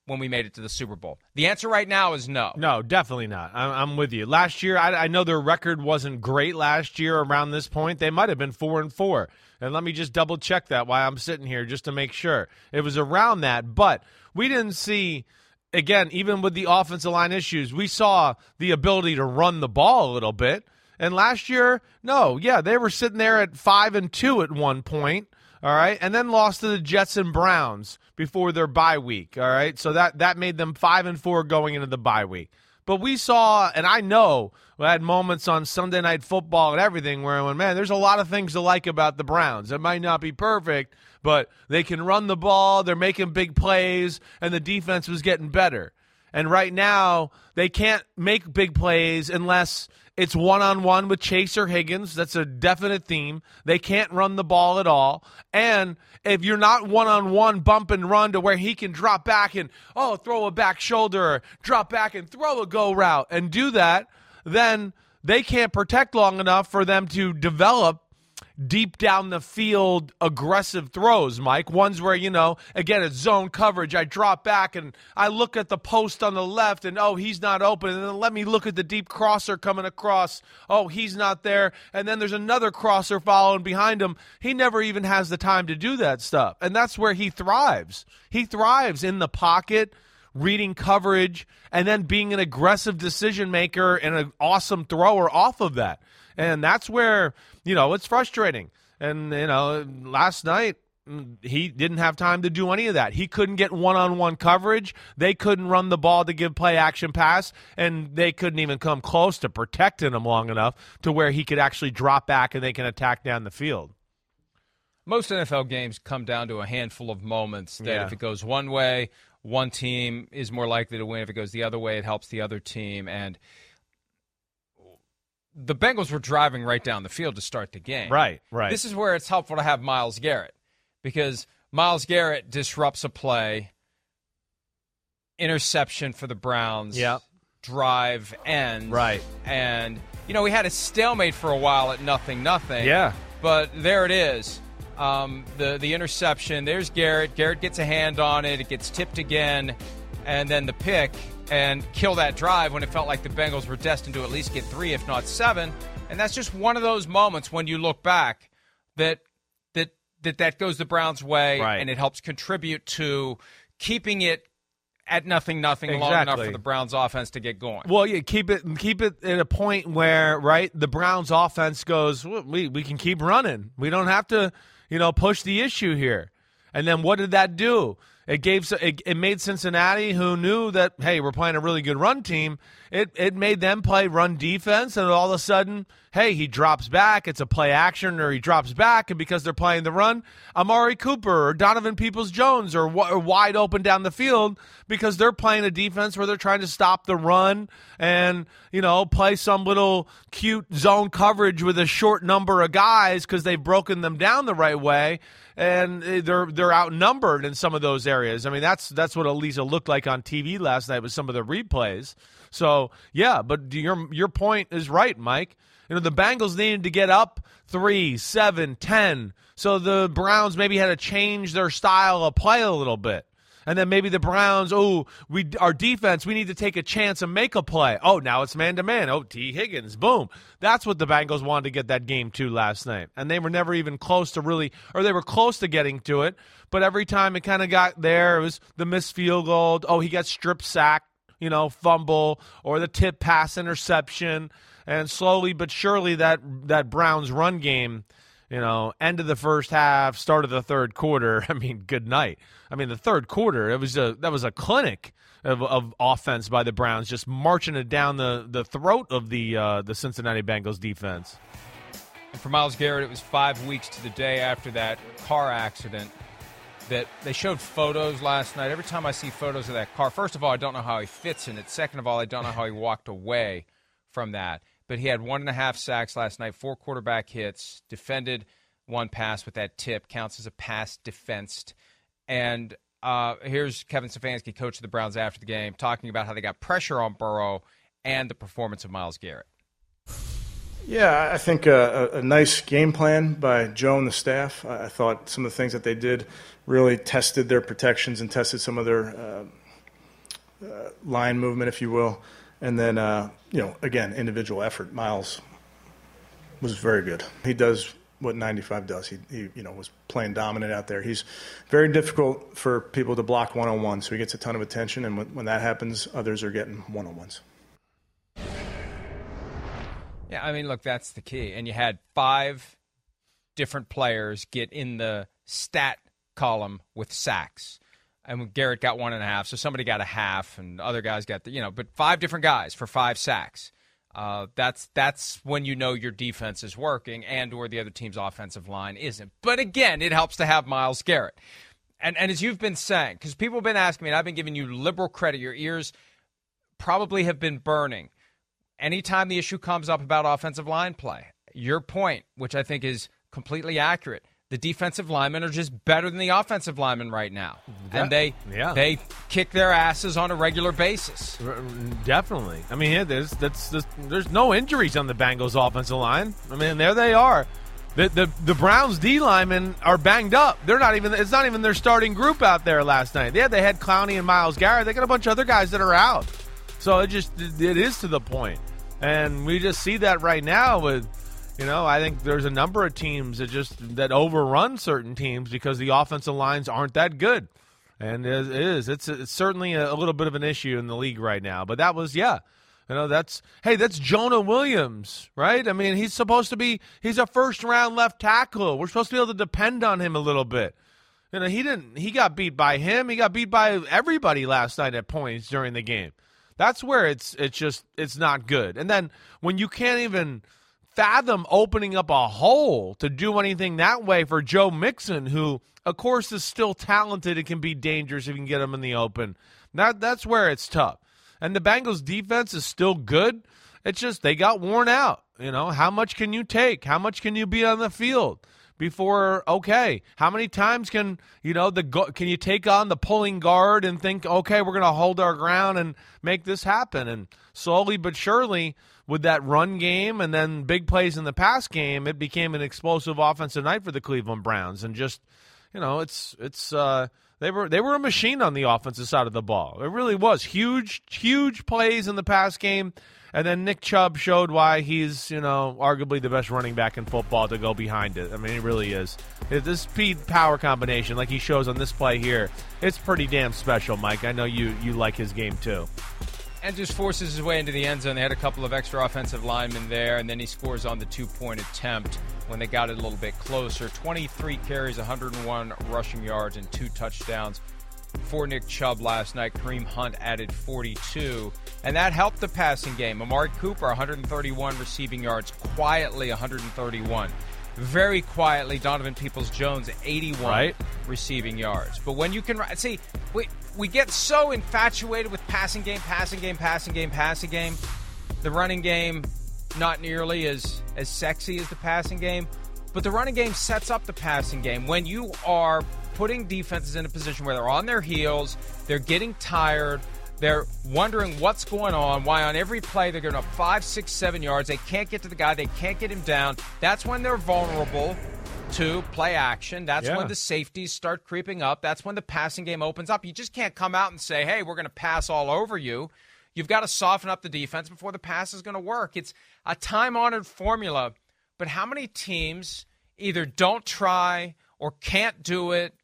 when we made it to the Super Bowl? The answer right now is no. No, definitely not. I'm, I'm with you. Last year, I, I know their record wasn't great last year around this point. They might have been four and four. And let me just double check that while I'm sitting here just to make sure. It was around that, but we didn't see, again, even with the offensive line issues, we saw the ability to run the ball a little bit. And last year, no, yeah, they were sitting there at five and two at one point. All right, and then lost to the Jets and Browns before their bye week. All right, so that, that made them five and four going into the bye week. But we saw, and I know, we had moments on Sunday Night Football and everything where I went, man, there's a lot of things to like about the Browns. It might not be perfect, but they can run the ball, they're making big plays, and the defense was getting better. And right now, they can't make big plays unless it's one-on-one with Chase or Higgins. That's a definite theme. They can't run the ball at all. And if you're not one-on-one bump and run to where he can drop back and, oh, throw a back shoulder, or drop back and throw a go route and do that, then they can't protect long enough for them to develop deep down the field aggressive throws, Mike. Ones where, you know, again, it's zone coverage. I drop back and I look at the post on the left and, oh, he's not open. And then let me look at the deep crosser coming across. Oh, he's not there. And then there's another crosser following behind him. He never even has the time to do that stuff. And that's where he thrives. He thrives in the pocket, reading coverage, and then being an aggressive decision maker and an awesome thrower off of that. And that's where, you know, it's frustrating. And, you know, last night, he didn't have time to do any of that. He couldn't get one-on-one coverage. They couldn't run the ball to give play-action pass, and they couldn't even come close to protecting him long enough to where he could actually drop back and they can attack down the field. Most N F L games come down to a handful of moments that Yeah. if it goes one way, one team is more likely to win. If it goes the other way, it helps the other team. And the Bengals were driving right down the field to start the game. Right, right. This is where it's helpful to have Myles Garrett, because Myles Garrett disrupts a play, interception for the Browns, Yep. drive ends. Right. And, you know, we had a stalemate for a while at nothing, nothing. Yeah. But there it is. Um, the, the interception, there's Garrett. Garrett gets a hand on it. It gets tipped again. And then the pick, and kill that drive when it felt like the Bengals were destined to at least get three, if not seven. And that's just one of those moments when you look back that that that, that goes the Browns' way, Right. and it helps contribute to keeping it at nothing, nothing long Exactly. enough for the Browns' offense to get going. Well, yeah, keep it keep it at a point where, right, the Browns offense goes, well, we we can keep running. We don't have to, you know, push the issue here. And then what did that do? It gave it, it made Cincinnati, who knew that, hey, we're playing a really good run team, it it made them play run defense, and all of a sudden, hey, he drops back, it's a play action, or he drops back, and because they're playing the run, Amari Cooper or Donovan Peoples-Jones are, are wide open down the field because they're playing a defense where they're trying to stop the run and, you know, play some little cute zone coverage with a short number of guys because they've broken them down the right way. And they're they're outnumbered in some of those areas. I mean, that's that's what Elisa looked like on T V last night with some of the replays. So, yeah, but your your point is right, Mike. You know, the Bengals needed to get up three, seven, ten. So the Browns maybe had to change their style of play a little bit. And then maybe the Browns, oh, we our defense, we need to take a chance and make a play. Oh, now it's man-to-man. Oh, T. Higgins, boom. That's what the Bengals wanted to get that game to last night. And they were never even close to really, or they were close to getting to it. But every time it kind of got there, it was the missed field goal. Oh, he got strip sacked, you know, fumble, or the tip pass interception. And slowly but surely that that Browns run game, you know, end of the first half, start of the third quarter. I mean, good night. I mean, the third quarter, it was a that was a clinic of, of offense by the Browns, just marching it down the, the throat of the uh, the Cincinnati Bengals defense. And for Myles Garrett, it was five weeks to the day after that car accident that they showed photos last night. Every time I see photos of that car, first of all, I don't know how he fits in it. Second of all, I don't know how he walked away from that. But he had one and a half sacks last night, four quarterback hits, defended one pass with that tip, counts as a pass defensed. And uh, here's Kevin Stefanski, coach of the Browns after the game, talking about how they got pressure on Burrow and the performance of Myles Garrett. Yeah, I think a, a nice game plan by Joe and the staff. I thought some of the things that they did really tested their protections and tested some of their uh, uh, line movement, if you will. And then, uh, you know, again, individual effort. Miles was very good. He does what ninety-five does. He, he, you know, was playing dominant out there. He's very difficult for people to block one-on-one, so he gets a ton of attention, and when, when that happens, others are getting one-on-ones. Yeah, I mean, look, that's the key. And you had five different players get in the stat column with sacks. And Garrett got one and a half, so somebody got a half, and other guys got the, you know, but five different guys for five sacks. Uh, that's that's when you know your defense is working and or the other team's offensive line isn't. But again, it helps to have Myles Garrett. And and as you've been saying, because people have been asking me, and I've been giving you liberal credit, your ears probably have been burning. Anytime the issue comes up about offensive line play, your point, which I think is completely accurate, the defensive linemen are just better than the offensive linemen right now. Yeah. And they yeah. they kick their asses on a regular basis. Definitely. I mean, yeah, there's, that's, there's, there's no injuries on the Bengals offensive line. I mean, there they are. The, the the Browns D linemen are banged up. They're not even. It's not even their starting group out there last night. Yeah, they had Clowney and Myles Garrett. They got a bunch of other guys that are out. So it just it is to the point. And we just see that right now with, you know, I think there's a number of teams that just that overrun certain teams because the offensive lines aren't that good. And it is. It's, it's certainly a, a little bit of an issue in the league right now. But that was, yeah. You know, that's, hey, that's Jonah Williams, right? I mean, he's supposed to be, he's a first-round left tackle. We're supposed to be able to depend on him a little bit. You know, he didn't, he got beat by him. He got beat by everybody last night at points during the game. That's where it's, it's just, it's not good. And then when you can't even fathom opening up a hole to do anything that way for Joe Mixon, who, of course, is still talented and can be dangerous if you can get him in the open. That, that's where it's tough. And the Bengals defense is still good. It's just they got worn out. You know, how much can you take? How much can you be on the field before, okay, how many times can, you know, the can you take on the pulling guard and think, okay, we're going to hold our ground and make this happen? And slowly but surely, with that run game and then big plays in the pass game, it became an explosive offensive night for the Cleveland Browns. And just, you know, it's it's uh, they were they were a machine on the offensive side of the ball. It really was huge, huge plays in the pass game. And then Nick Chubb showed why he's, you know, arguably the best running back in football to go behind it. I mean, he really is. This speed-power combination, like he shows on this play here, it's pretty damn special, Mike. I know you, you like his game too. And just forces his way into the end zone. They had a couple of extra offensive linemen there, and then he scores on the two-point attempt when they got it a little bit closer. twenty-three carries, one hundred one rushing yards, and two touchdowns for Nick Chubb last night. Kareem Hunt added forty-two, and that helped the passing game. Amari Cooper, one hundred thirty-one receiving yards, quietly one hundred thirty-one. Very quietly, Donovan Peoples-Jones, eighty-one right. receiving yards. But when you can – see, we, we get so infatuated with passing game, passing game, passing game, passing game. The running game, not nearly as, as sexy as the passing game. But the running game sets up the passing game. When you are putting defenses in a position where they're on their heels, they're getting tired, they're wondering what's going on, why on every play they're going up five, six, seven yards, they can't get to the guy, they can't get him down. That's when they're vulnerable to play action. That's yeah. when the safeties start creeping up. That's when the passing game opens up. You just can't come out and say, hey, we're going to pass all over you. You've got to soften up the defense before the pass is going to work. It's a time-honored formula, but how many teams either don't try or can't do it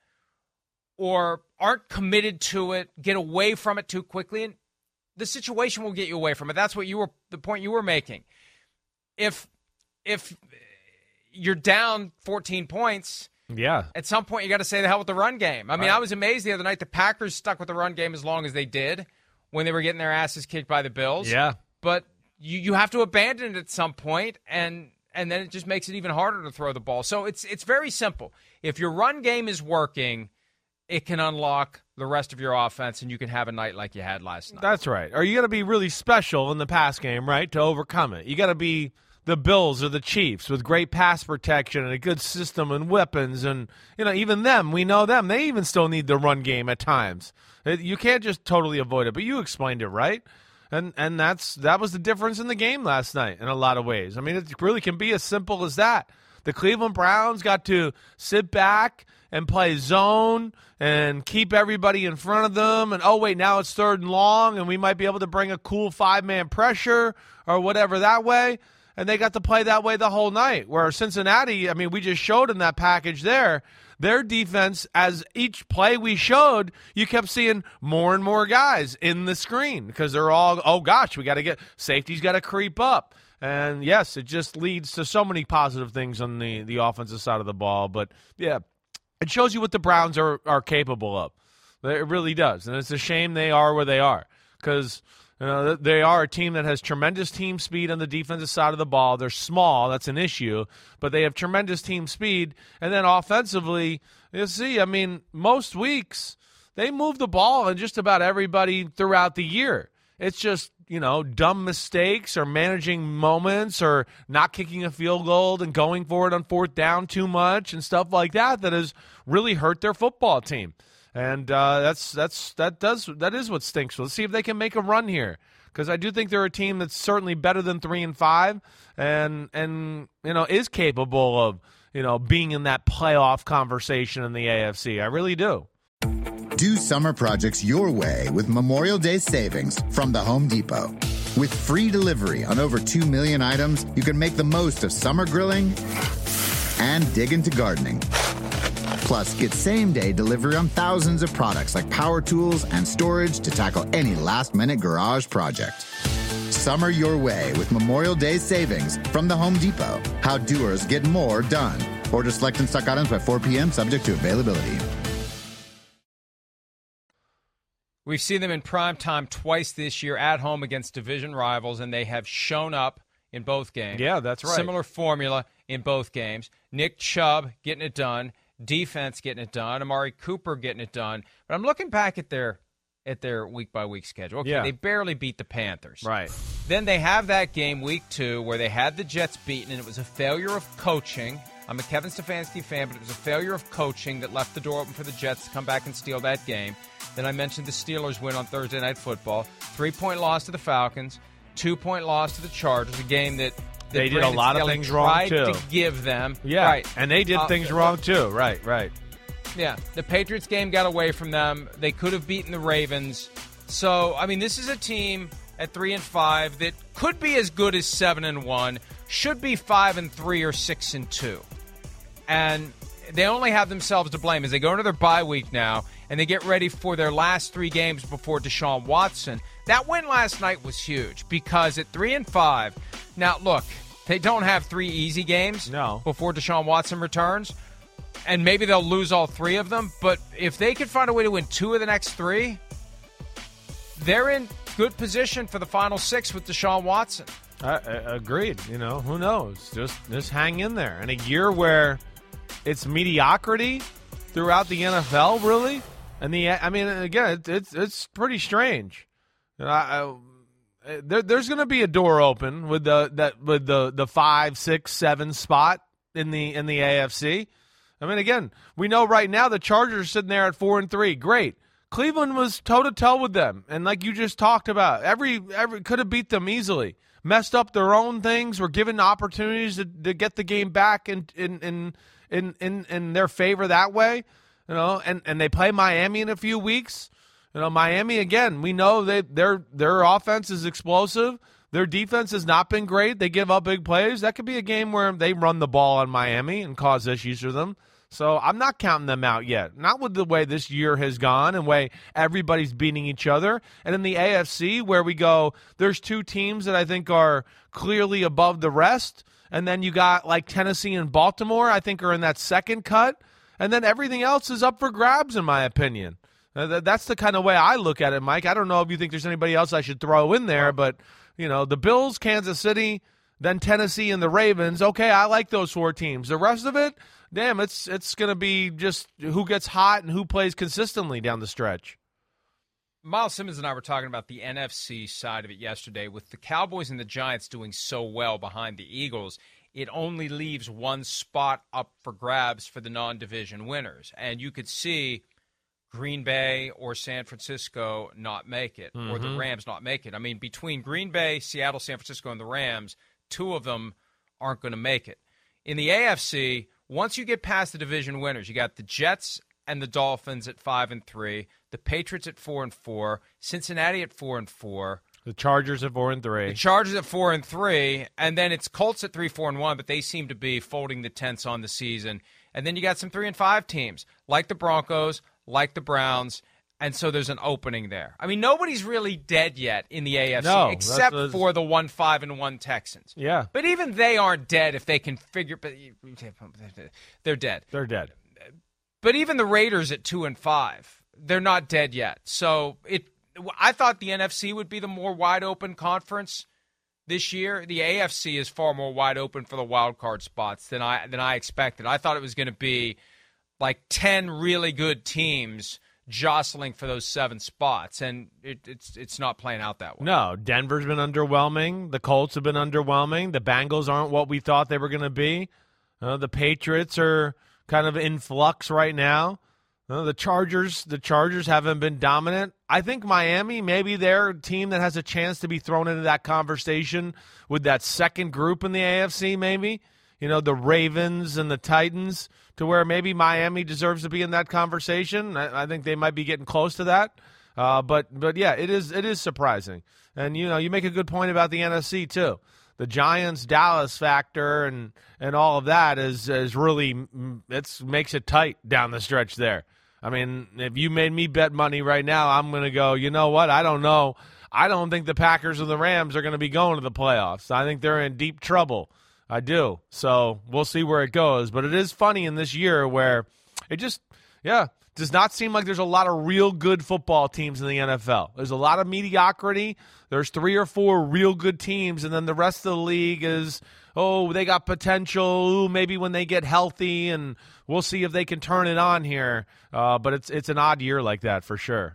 or aren't committed to it, get away from it too quickly, and the situation will get you away from it. That's what you were, the point you were making. If if you're down fourteen points, yeah, at some point you got to say the hell with the run game. I mean, right. I was amazed the other night the Packers stuck with the run game as long as they did when they were getting their asses kicked by the Bills. Yeah, but you you have to abandon it at some point, and and then it just makes it even harder to throw the ball. So it's it's very simple. If your run game is working, it can unlock the rest of your offense, and you can have a night like you had last night. That's right. Or you got to be really special in the pass game, right, to overcome it. You got to be the Bills or the Chiefs with great pass protection and a good system and weapons. And, you know, even them, we know them. They even still need the run game at times. You can't just totally avoid it, but you explained it, right? And and that's that was the difference in the game last night in a lot of ways. I mean, it really can be as simple as that. The Cleveland Browns got to sit back and play zone and keep everybody in front of them. And, oh, wait, now it's third and long, and we might be able to bring a cool five-man pressure or whatever that way. And they got to play that way the whole night. Where Cincinnati, I mean, we just showed in that package there, their defense, as each play we showed, you kept seeing more and more guys in the screen because they're all, oh, gosh, we got to get – safety's got to creep up. And, yes, it just leads to so many positive things on the, the offensive side of the ball. But, yeah, it shows you what the Browns are, are capable of. It really does. And it's a shame they are where they are because you know, they are a team that has tremendous team speed on the defensive side of the ball. They're small. That's an issue. But they have tremendous team speed. And then offensively, you see, I mean, most weeks they move the ball on just about everybody throughout the year. It's just, you know, dumb mistakes or managing moments or not kicking a field goal and going for it on fourth down too much and stuff like that that has really hurt their football team. And uh, that's that's that does that is what stinks. Let's see if they can make a run here, because I do think they're a team that's certainly better than three and five, and and you know is capable of you know being in that playoff conversation in the A F C. I really do. Do summer projects your way with Memorial Day savings from the Home Depot. With free delivery on over two million items, you can make the most of summer grilling and dig into gardening. Plus, get same-day delivery on thousands of products like power tools and storage to tackle any last-minute garage project. Summer your way with Memorial Day savings from the Home Depot. How doers get more done. Order select and stock items by four p.m. subject to availability. We've seen them in prime time twice this year at home against division rivals, and they have shown up in both games. Yeah, that's right. Similar formula in both games. Nick Chubb getting it done. Defense getting it done. Amari Cooper getting it done. But I'm looking back at their at their week-by-week schedule. Okay, yeah. They barely beat the Panthers. Right. Then they have that game, week two, where they had the Jets beaten, and it was a failure of coaching. I'm a Kevin Stefanski fan, but it was a failure of coaching that left the door open for the Jets to come back and steal that game. Then I mentioned the Steelers win on Thursday Night Football. Three-point loss to the Falcons. Two-point loss to the Chargers, a game that They did Brandon a lot Staley of things wrong, tried too. to give them. Yeah, right. and they did Uh, things wrong, too. Right, right. Yeah, the Patriots game got away from them. They could have beaten the Ravens. So, I mean, this is a team at three and five that could be as good as seven and one, should be five and three or six and two, and they only have themselves to blame as they go into their bye week now, and they get ready for their last three games before Deshaun Watson. That win last night was huge because at three and five, now look, they don't have three easy games no. before Deshaun Watson returns. And maybe they'll lose all three of them. But if they could find a way to win two of the next three, they're in good position for the final six with Deshaun Watson. I, I, agreed. You know, who knows? Just just hang in there. In a year where it's mediocrity throughout the N F L, really, and the I mean, again, it, it's it's pretty strange. You know, I, I, there, there's going to be a door open with the that with the the five, six, seven spot in the in the A F C. I mean, again, we know right now the Chargers are sitting there at four and three. Great. Cleveland was toe to toe with them, and like you just talked about, every every could have beat them easily. Messed up their own things. Were given opportunities to, to get the game back in in, in in in in their favor that way. You know, and, and they play Miami in a few weeks. You know, Miami again. We know they their their offense is explosive. Their defense has not been great. They give up big plays. That could be a game where they run the ball on Miami and cause issues for them. So I'm not counting them out yet. Not with the way this year has gone and the way everybody's beating each other. And in the A F C where we go, there's two teams that I think are clearly above the rest. And then you got like Tennessee and Baltimore, I think are in that second cut. And then everything else is up for grabs in my opinion. Uh, that's the kind of way I look at it, Mike. I don't know if you think there's anybody else I should throw in there, but, you know, the Bills, Kansas City, then Tennessee and the Ravens. Okay, I like those four teams. The rest of it, damn, it's it's going to be just who gets hot and who plays consistently down the stretch. Miles Simmons and I were talking about the N F C side of it yesterday. With the Cowboys and the Giants doing so well behind the Eagles, it only leaves one spot up for grabs for the non-division winners. And you could see Green Bay or San Francisco not make it, mm-hmm. or the Rams not make it. I mean, between Green Bay, Seattle, San Francisco, and the Rams, two of them aren't going to make it. In the A F C, once you get past the division winners, you got the Jets and the Dolphins at five and three, the Patriots at four and four, Cincinnati at four and four, the Chargers at four and three, the Chargers at four and three, and then it's Colts at three, four and one, but they seem to be folding the tents on the season. And then you got some three and five teams like the Broncos, like the Browns. And so there's an opening there. I mean, nobody's really dead yet in the A F C, no, except that's, that's, for the one five and one Texans. Yeah, but even they aren't dead if they can figure. But they're dead. They're dead. But even the Raiders at two and five, they're not dead yet. So it. I thought the N F C would be the more wide open conference this year. The A F C is far more wide open for the wild card spots than I than I expected. I thought it was going to be like ten really good teams jostling for those seven spots, and it, it's it's not playing out that way. No, Denver's been underwhelming. The Colts have been underwhelming. The Bengals aren't what we thought they were going to be. Uh, the Patriots are kind of in flux right now. Uh, the Chargers, the Chargers haven't been dominant. I think Miami, maybe they're a team that has a chance to be thrown into that conversation with that second group in the A F C, maybe. You know, the Ravens and the Titans, to where maybe Miami deserves to be in that conversation. I, I think they might be getting close to that. Uh, but, but yeah, it is it is surprising. And, you know, you make a good point about the N F C, too. The Giants-Dallas factor and, and all of that is, is really it's makes it tight down the stretch there. I mean, if you made me bet money right now, I'm going to go, you know what, I don't know. I don't think the Packers or the Rams are going to be going to the playoffs. I think they're in deep trouble. I do. So we'll see where it goes. But it is funny in this year where it just, yeah, does not seem like there's a lot of real good football teams in the N F L. There's a lot of mediocrity. There's three or four real good teams, and then the rest of the league is, oh, they got potential. Ooh, maybe when they get healthy, and we'll see if they can turn it on here. Uh, but it's it's an odd year like that for sure.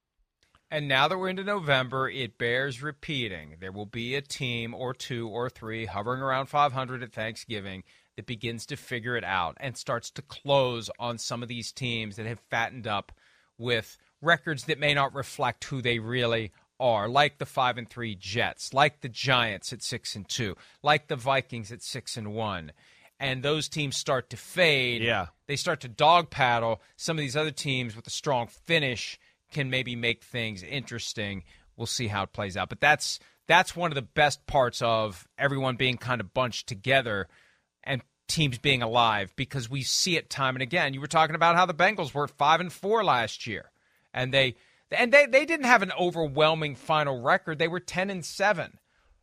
And now that we're into November, it bears repeating. There will be a team or two or three hovering around five hundred at Thanksgiving that begins to figure it out and starts to close on some of these teams that have fattened up with records that may not reflect who they really are, like the five and three Jets, like the Giants at six and two, like the Vikings at six and one. And those teams start to fade. Yeah. They start to dog paddle. Some of these other teams with a strong finish can maybe make things interesting. We'll see how it plays out. But that's that's one of the best parts of everyone being kind of bunched together and teams being alive, because we see it time and again. You were talking about how the Bengals were five and four last year, and they and they, they didn't have an overwhelming final record. They were ten and seven.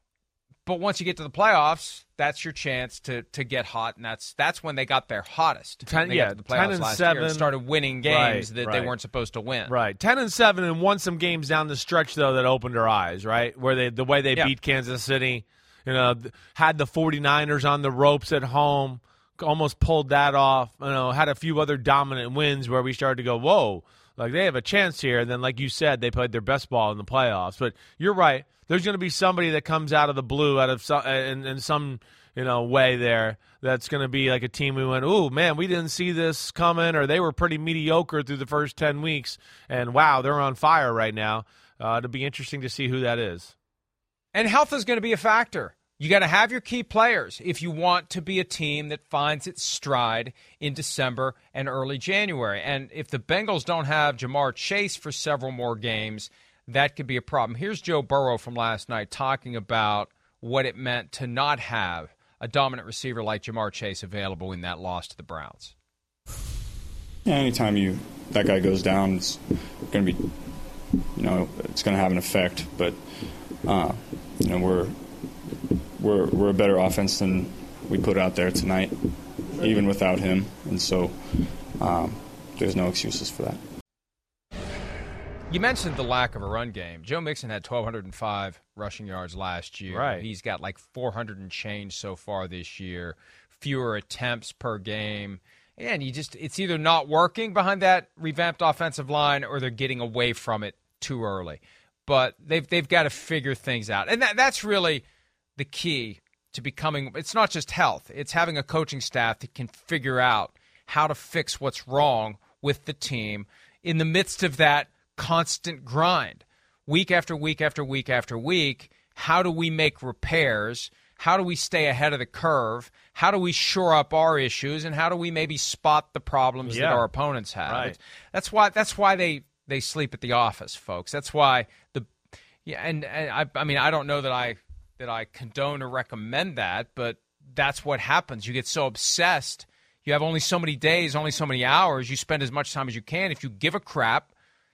But once you get to the playoffs, that's your chance to to get hot, and that's that's when they got their hottest. Ten, they yeah, got to the playoffs ten and last seven, year and started winning games right, that right. they weren't supposed to win. Right, ten and seven, and won some games down the stretch though that opened our eyes. Right, where they the way they yeah. beat Kansas City, you know, had the 49ers on the ropes at home, almost pulled that off. You know, had a few other dominant wins where we started to go, whoa, like they have a chance here. And then, like you said, they played their best ball in the playoffs. But you're right. There's going to be somebody that comes out of the blue, out of some, in, in some you know way there. That's going to be like a team we went, ooh, man, we didn't see this coming, or they were pretty mediocre through the first ten weeks, and wow, they're on fire right now. Uh, it'll be interesting to see who that is. And health is going to be a factor. You got to have your key players if you want to be a team that finds its stride in December and early January. And if the Bengals don't have Jamar Chase for several more games, that could be a problem. Here's Joe Burrow from last night talking about what it meant to not have a dominant receiver like Jamar Chase available in that loss to the Browns. Yeah, anytime you that guy goes down, it's going to be, you know, it's going to have an effect. But uh, you know, we're we're we're a better offense than we put out there tonight, even without him, and so um, there's no excuses for that. You mentioned the lack of a run game. Joe Mixon had twelve oh five rushing yards last year. Right. He's got like four hundred and change so far this year. Fewer attempts per game. And you just it's either not working behind that revamped offensive line or they're getting away from it too early. But they've they've got to figure things out. And that that's really the key to becoming – it's not just health. It's having a coaching staff that can figure out how to fix what's wrong with the team in the midst of that constant grind. Week after week after week after week, how do we make repairs? how do we stay ahead of the curve? How do we shore up our issues? And how do we maybe spot the problems yeah. that our opponents have? Right. That's why that's why they, they sleep at the office, folks. That's why the yeah, and, and I I mean I don't know that I that I condone or recommend that, but that's what happens. You get so obsessed. You have only so many days, only so many hours. You spend as much time as you can. If you give a crap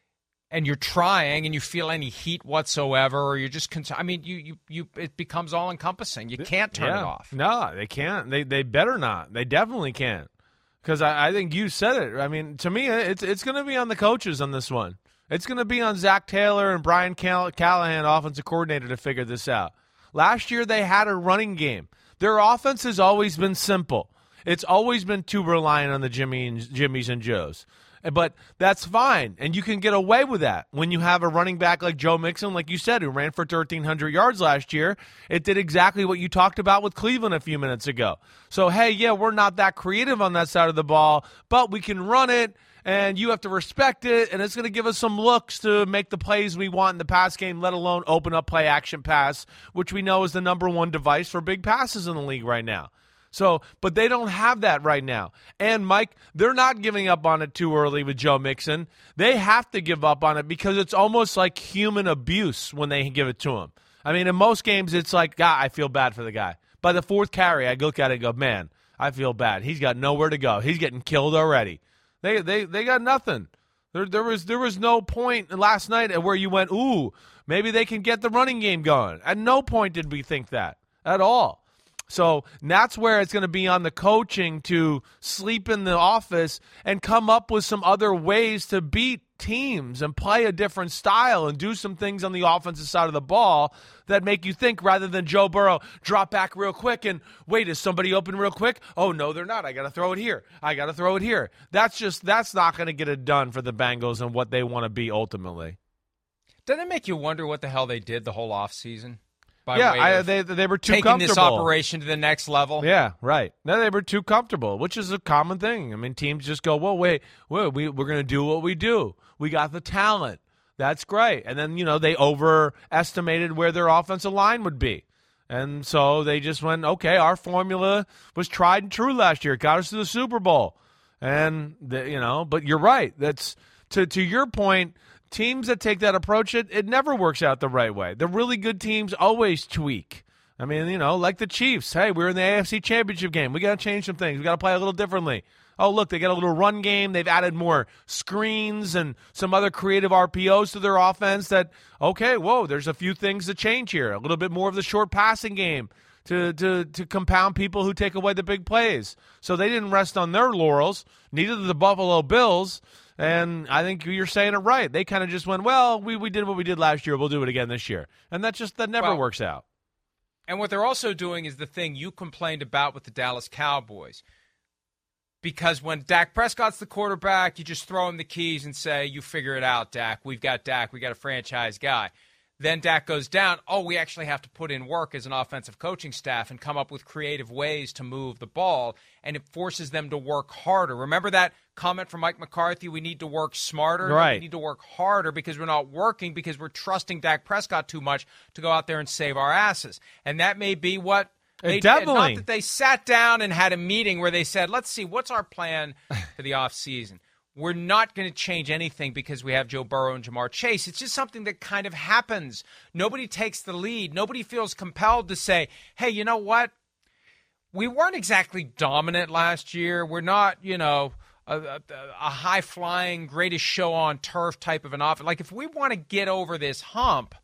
and you're trying and you feel any heat whatsoever, or you're just, cons- I mean, you, you, you, it becomes all encompassing. You can't turn yeah. it off. No, they can't. They, they better not. They definitely can't. Because I, I think you said it. I mean, to me, it's, it's going to be on the coaches on this one. It's going to be on Zach Taylor and Brian Call- Callahan, offensive coordinator, to figure this out. Last year, they had a running game. Their offense has always been simple. It's always been too reliant on the Jimmy and, Jimmys and Joes. But that's fine, and you can get away with that when you have a running back like Joe Mixon, like you said, who ran for thirteen hundred yards last year. It did exactly what you talked about with Cleveland a few minutes ago. So, hey, yeah, we're not that creative on that side of the ball, but we can run it, and you have to respect it, and it's going to give us some looks to make the plays we want in the pass game, let alone open up play-action pass, which we know is the number one device for big passes in the league right now. So, but they don't have that right now. And, Mike, they're not giving up on it too early with Joe Mixon. They have to give up on it because it's almost like human abuse when they give it to him. I mean, in most games, it's like, God, I feel bad for the guy. By the fourth carry, I look at it and go, man, I feel bad. He's got nowhere to go. He's getting killed already. They they they got nothing. There there was there was no point last night where you went, ooh, maybe they can get the running game going. At no point did we think that at all. So that's where it's going to be on the coaching to sleep in the office and come up with some other ways to beat teams and play a different style and do some things on the offensive side of the ball that make you think, rather than Joe Burrow drop back real quick and wait, is somebody open real quick? Oh, no, they're not. I got to throw it here. I got to throw it here. That's just that's not going to get it done for the Bengals and what they want to be ultimately. Doesn't it make you wonder what the hell they did the whole offseason? By yeah, way I, of they they were too taking comfortable. this operation to the next level. Yeah, right. No, they were too comfortable, which is a common thing. I mean, teams just go, well, wait, wait we, we're going to do what we do. We got the talent. That's great. And then, you know, they overestimated where their offensive line would be. And so they just went, okay, our formula was tried and true last year. It got us to the Super Bowl. And, the, you know, but you're right. That's to to your point, teams that take that approach, it, it never works out the right way. The really good teams always tweak. I mean, you know, like the Chiefs. Hey, we're in the A F C Championship game. We got to change some things. We got to play a little differently. Oh, look, they got a little run game. They've added more screens and some other creative R P Os to their offense that, okay, whoa, there's a few things to change here. A little bit more of the short passing game to, to, to compound people who take away the big plays. So they didn't rest on their laurels. Neither did the Buffalo Bills. And I think you're saying it right. They kind of just went, well, we, we did what we did last year. We'll do it again this year. And that just that never well, works out. And what they're also doing is the thing you complained about with the Dallas Cowboys. Because when Dak Prescott's the quarterback, you just throw him the keys and say, you figure it out, Dak. We've got Dak. We got a franchise guy. Then Dak goes down. Oh, we actually have to put in work as an offensive coaching staff and come up with creative ways to move the ball, and it forces them to work harder. Remember that comment from Mike McCarthy, we need to work smarter? Right. We need to work harder because we're not working because we're trusting Dak Prescott too much to go out there and save our asses. And that may be what they did. Not that they sat down and had a meeting where they said, let's see, what's our plan for the offseason? We're not going to change anything because we have Joe Burrow and Jamar Chase. It's just something that kind of happens. Nobody takes the lead. Nobody feels compelled to say, hey, you know what? We weren't exactly dominant last year. We're not, you know, a, a, a high-flying, greatest show on turf type of an offense. Like, if we want to get over this hump,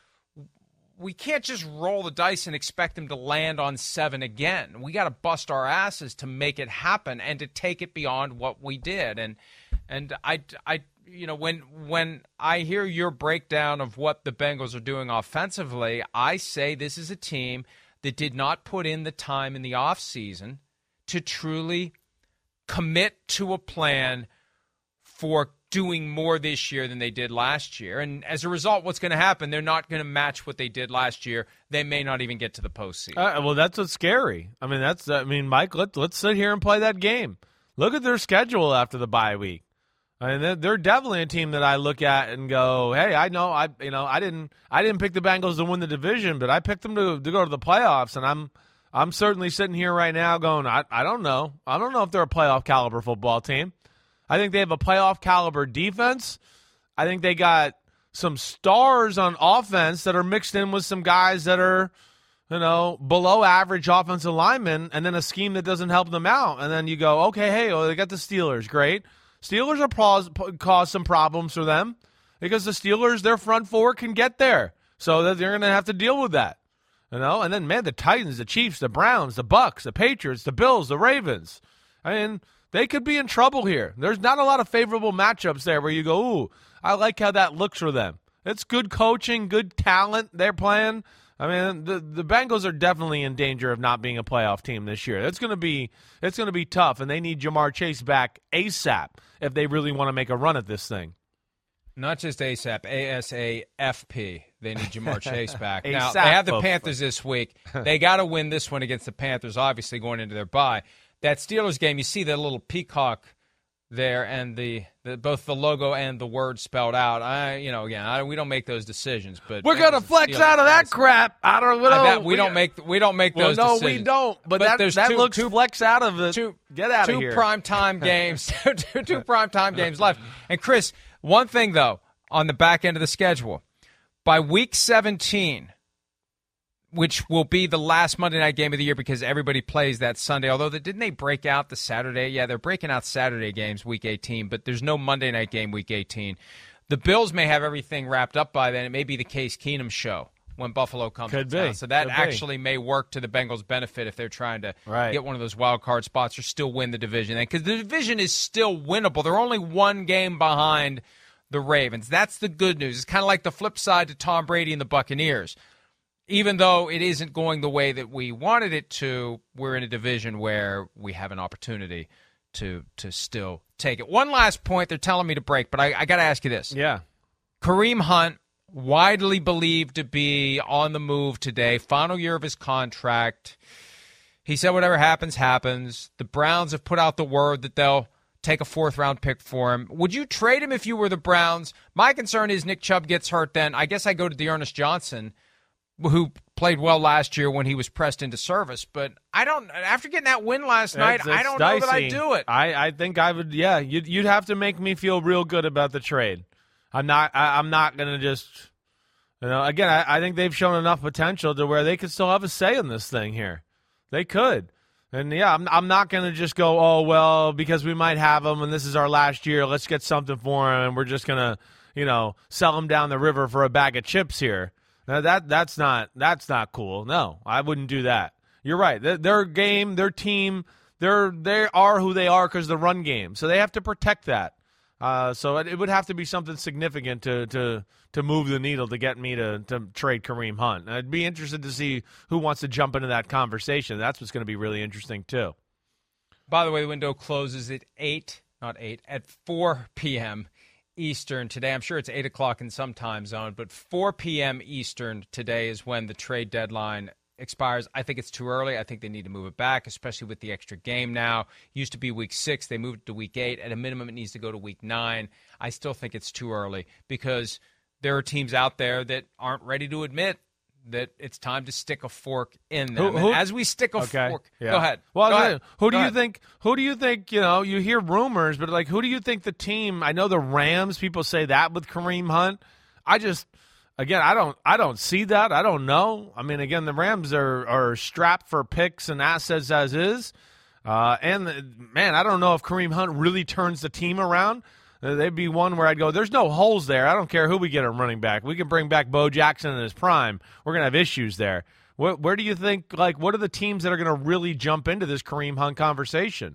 we can't just roll the dice and expect them to land on seven again. We got to bust our asses to make it happen and to take it beyond what we did. And and I, I, you know, when when I hear your breakdown of what the Bengals are doing offensively, I say this is a team that did not put in the time in the offseason to truly commit to a plan for doing more this year than they did last year. And as a result, what's going to happen, they're not going to match what they did last year. They may not even get to the postseason. Uh, well, that's what's scary. I mean, that's, I mean, Mike, let, let's sit here and play that game. Look at their schedule after the bye week. I mean, they're, they're definitely a team that I look at and go, "Hey, I know, I you know, I didn't, I didn't pick the Bengals to win the division, but I picked them to to go to the playoffs." And I'm, I'm certainly sitting here right now going, "I, I don't know, I don't know if they're a playoff caliber football team. I think they have a playoff caliber defense. I think they got some stars on offense that are mixed in with some guys that are, you know, below average offensive linemen, and then a scheme that doesn't help them out. And then you go, okay, hey, well, they got the Steelers, great." Steelers are pause, cause some problems for them because the Steelers, their front four can get there. So that they're going to have to deal with that. You know, and then, man, the Titans, the Chiefs, the Browns, the Bucks, the Patriots, the Bills, the Ravens. I mean, they could be in trouble here. There's not a lot of favorable matchups there where you go, ooh, I like how that looks for them. It's good coaching, good talent they're playing. I mean, the the Bengals are definitely in danger of not being a playoff team this year. It's going to be it's going to be tough, and they need Jamar Chase back ASAP if they really want to make a run at this thing. Not just ASAP, A S A F P. They need Jamar Chase back. Now, ASAP. they have the Panthers this week. They got to win this one against the Panthers, obviously, going into their bye. That Steelers game, you see that little peacock there and the, the both the logo and the word spelled out. I, you know, again, I, we don't make those decisions, but we're gonna flex out of that crap. I don't know. That, we, we don't make we don't make well, those no, decisions. we don't. But, but that, there's that two, looks two, flex out of it. Two, Get out two of here. Two primetime games. two two primetime games left. And Chris, one thing though, on the back end of the schedule, by week seventeen, which will be the last Monday night game of the year because everybody plays that Sunday. Although, the, didn't they break out the Saturday? Yeah, they're breaking out Saturday games week eighteen, but there's no Monday night game week eighteen. The Bills may have everything wrapped up by then. It may be the Case Keenum show when Buffalo comes Could to town. be. So that Could actually be. may work to the Bengals' benefit if they're trying to right. get one of those wild card spots or still win the division. Because the division is still winnable. They're only one game behind the Ravens. That's the good news. It's kind of like the flip side to Tom Brady and the Buccaneers. Even though it isn't going the way that we wanted it to, we're in a division where we have an opportunity to to still take it. One last point, they're telling me to break, but I, I got to ask you this. Yeah. Kareem Hunt, widely believed to be on the move today, final year of his contract. He said whatever happens, happens. The Browns have put out the word that they'll take a fourth-round pick for him. Would you trade him if you were the Browns? My concern is Nick Chubb gets hurt then. I guess I go to Dearness Johnson, who played well last year when he was pressed into service. But I don't. After getting that win last night, It's, it's I don't dicey. know that I'd do it. I, I think I would. Yeah, you'd you'd have to make me feel real good about the trade. I'm not. I, I'm not going to just. You know, again, I, I think they've shown enough potential to where they could still have a say in this thing here. They could. And yeah, I'm I'm not going to just go, oh well, because we might have him and this is our last year. Let's get something for him, and we're just going to, you know, sell him down the river for a bag of chips here. Now that that's not that's not cool. No, I wouldn't do that. You're right. Their, their game, their team, they're they are who they are because of the run game. So they have to protect that. Uh, so it, it would have to be something significant to to to move the needle to get me to to trade Kareem Hunt. I'd be interested to see who wants to jump into that conversation. That's what's going to be really interesting too. By the way, the window closes at eight, not eight, at four p.m. Eastern today. I'm sure it's eight o'clock in some time zone, but four p.m. Eastern today is when the trade deadline expires. I think it's too early. I think they need to move it back, especially with the extra game now. Used to be week six. They moved it to week eight. At a minimum, it needs to go to week nine. I still think it's too early because there are teams out there that aren't ready to admit that it's time to stick a fork in them. Who, who, and as we stick a okay, fork, yeah. go ahead. Well, go saying, ahead. who do go you ahead. think? Who do you think? You know, you hear rumors, but like, who do you think the team? I know the Rams. People say that with Kareem Hunt. I just, again, I don't, I don't see that. I don't know. I mean, again, the Rams are are strapped for picks and assets as is, uh, and man, I don't know if Kareem Hunt really turns the team around. They'd be one where I'd go, there's no holes there. I don't care who we get at running back. We can bring back Bo Jackson in his prime. We're going to have issues there. Where, where do you think, like, what are the teams that are going to really jump into this Kareem Hunt conversation?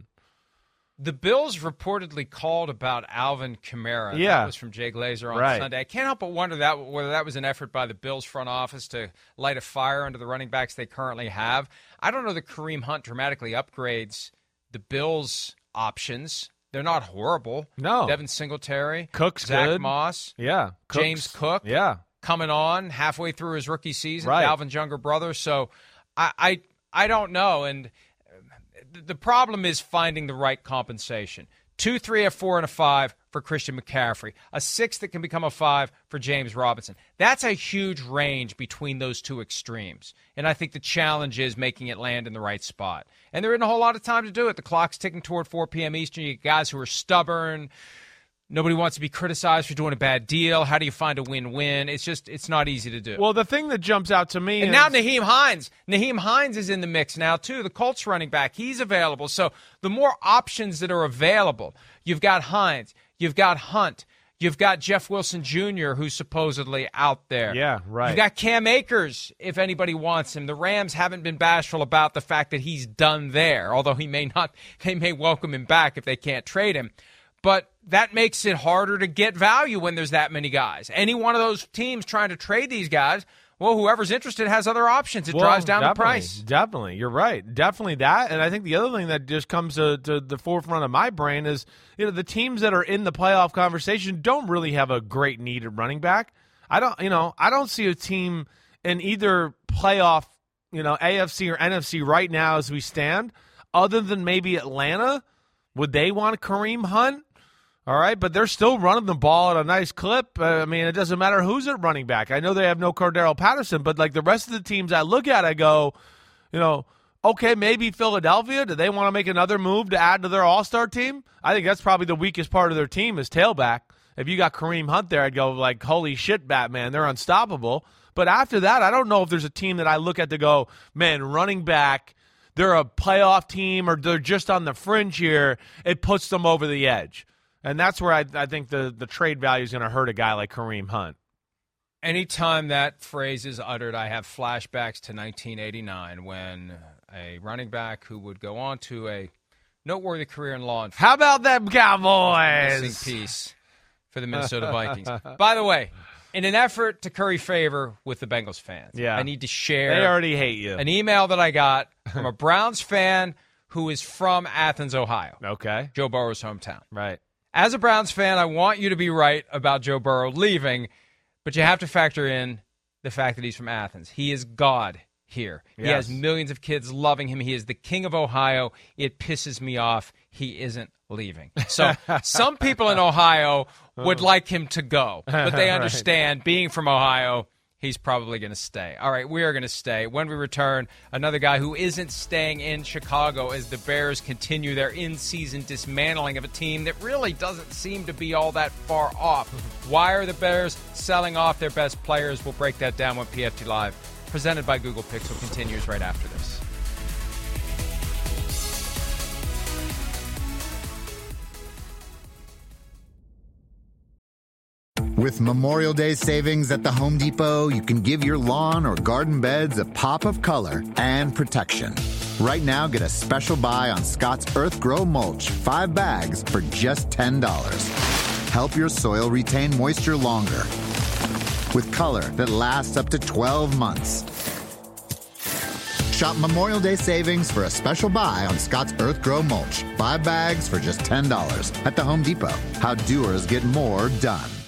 The Bills reportedly called about Alvin Kamara. Yeah. That was from Jay Glazer on right. Sunday. I can't help but wonder that whether that was an effort by the Bills front office to light a fire under the running backs they currently have. I don't know that Kareem Hunt dramatically upgrades the Bills' options. They're not horrible. No. Devin Singletary. Cook's Zach good. Moss. Yeah. Cooks. James Cook. Yeah. Coming on halfway through his rookie season. Right. Alvin's younger brother. So I, I, I don't know. And the problem is finding the right compensation. Two, three, a four, and a five for Christian McCaffrey, a six that can become a five for James Robinson. That's a huge range between those two extremes. And I think the challenge is making it land in the right spot. And there isn't a whole lot of time to do it. The clock's ticking toward four p.m. Eastern. You get guys who are stubborn. Nobody wants to be criticized for doing a bad deal. How do you find a win-win? It's just, it's not easy to do. Well, the thing that jumps out to me and is... now Nyheim Hines. Nyheim Hines is in the mix now, too. The Colts running back, he's available. So the more options that are available, you've got Hines, you've got Hunt, you've got Jeff Wilson Junior, who's supposedly out there. Yeah, right. You've got Cam Akers, if anybody wants him. The Rams haven't been bashful about the fact that he's done there, although he may not, they may welcome him back if they can't trade him. But that makes it harder to get value when there's that many guys. Any one of those teams trying to trade these guys, well, whoever's interested has other options. It well, drives down the definitely, price. Definitely. You're right. Definitely that. And I think the other thing that just comes to, to the forefront of my brain is, you know, the teams that are in the playoff conversation don't really have a great need at running back. I don't, you know, I don't see a team in either playoff, you know, A F C or N F C right now as we stand, other than maybe Atlanta. Would they want Kareem Hunt? All right, but they're still running the ball at a nice clip. Uh, I mean, it doesn't matter who's at running back. I know they have no Cordero Patterson, but like the rest of the teams I look at, I go, you know, okay, maybe Philadelphia. Do they want to make another move to add to their all-star team? I think that's probably the weakest part of their team is tailback. If you got Kareem Hunt there, I'd go like, holy shit, Batman, they're unstoppable. But after that, I don't know if there's a team that I look at to go, man, running back, they're a playoff team or they're just on the fringe here. It puts them over the edge. And that's where I, I think the, the trade value is going to hurt a guy like Kareem Hunt. Anytime that phrase is uttered, I have flashbacks to nineteen eighty-nine when a running back who would go on to a noteworthy career in law enforcement. How about them Cowboys? Missing piece for the Minnesota Vikings. By the way, in an effort to curry favor with the Bengals fans, yeah. I need to share they already hate you. an email that I got from a Browns fan who is from Athens, Ohio. Okay. Joe Burrow's hometown. Right. As a Browns fan, I want you to be right about Joe Burrow leaving, but you have to factor in the fact that he's from Athens. He is God here. Yes. He has millions of kids loving him. He is the king of Ohio. It pisses me off. He isn't leaving. So some people in Ohio would like him to go, but they understand right. being from Ohio, he's probably going to stay. All right, we are going to stay. When we return, another guy who isn't staying in Chicago as the Bears continue their in-season dismantling of a team that really doesn't seem to be all that far off. Why are the Bears selling off their best players? We'll break that down when P F T Live, presented by Google Pixel, continues right after this. With Memorial Day savings at the Home Depot, you can give your lawn or garden beds a pop of color and protection. Right now, get a special buy on Scott's Earth Grow Mulch, five bags for just ten dollars. Help your soil retain moisture longer with color that lasts up to twelve months. Shop Memorial Day savings for a special buy on Scott's Earth Grow Mulch, five bags for just ten dollars at the Home Depot. How doers get more done.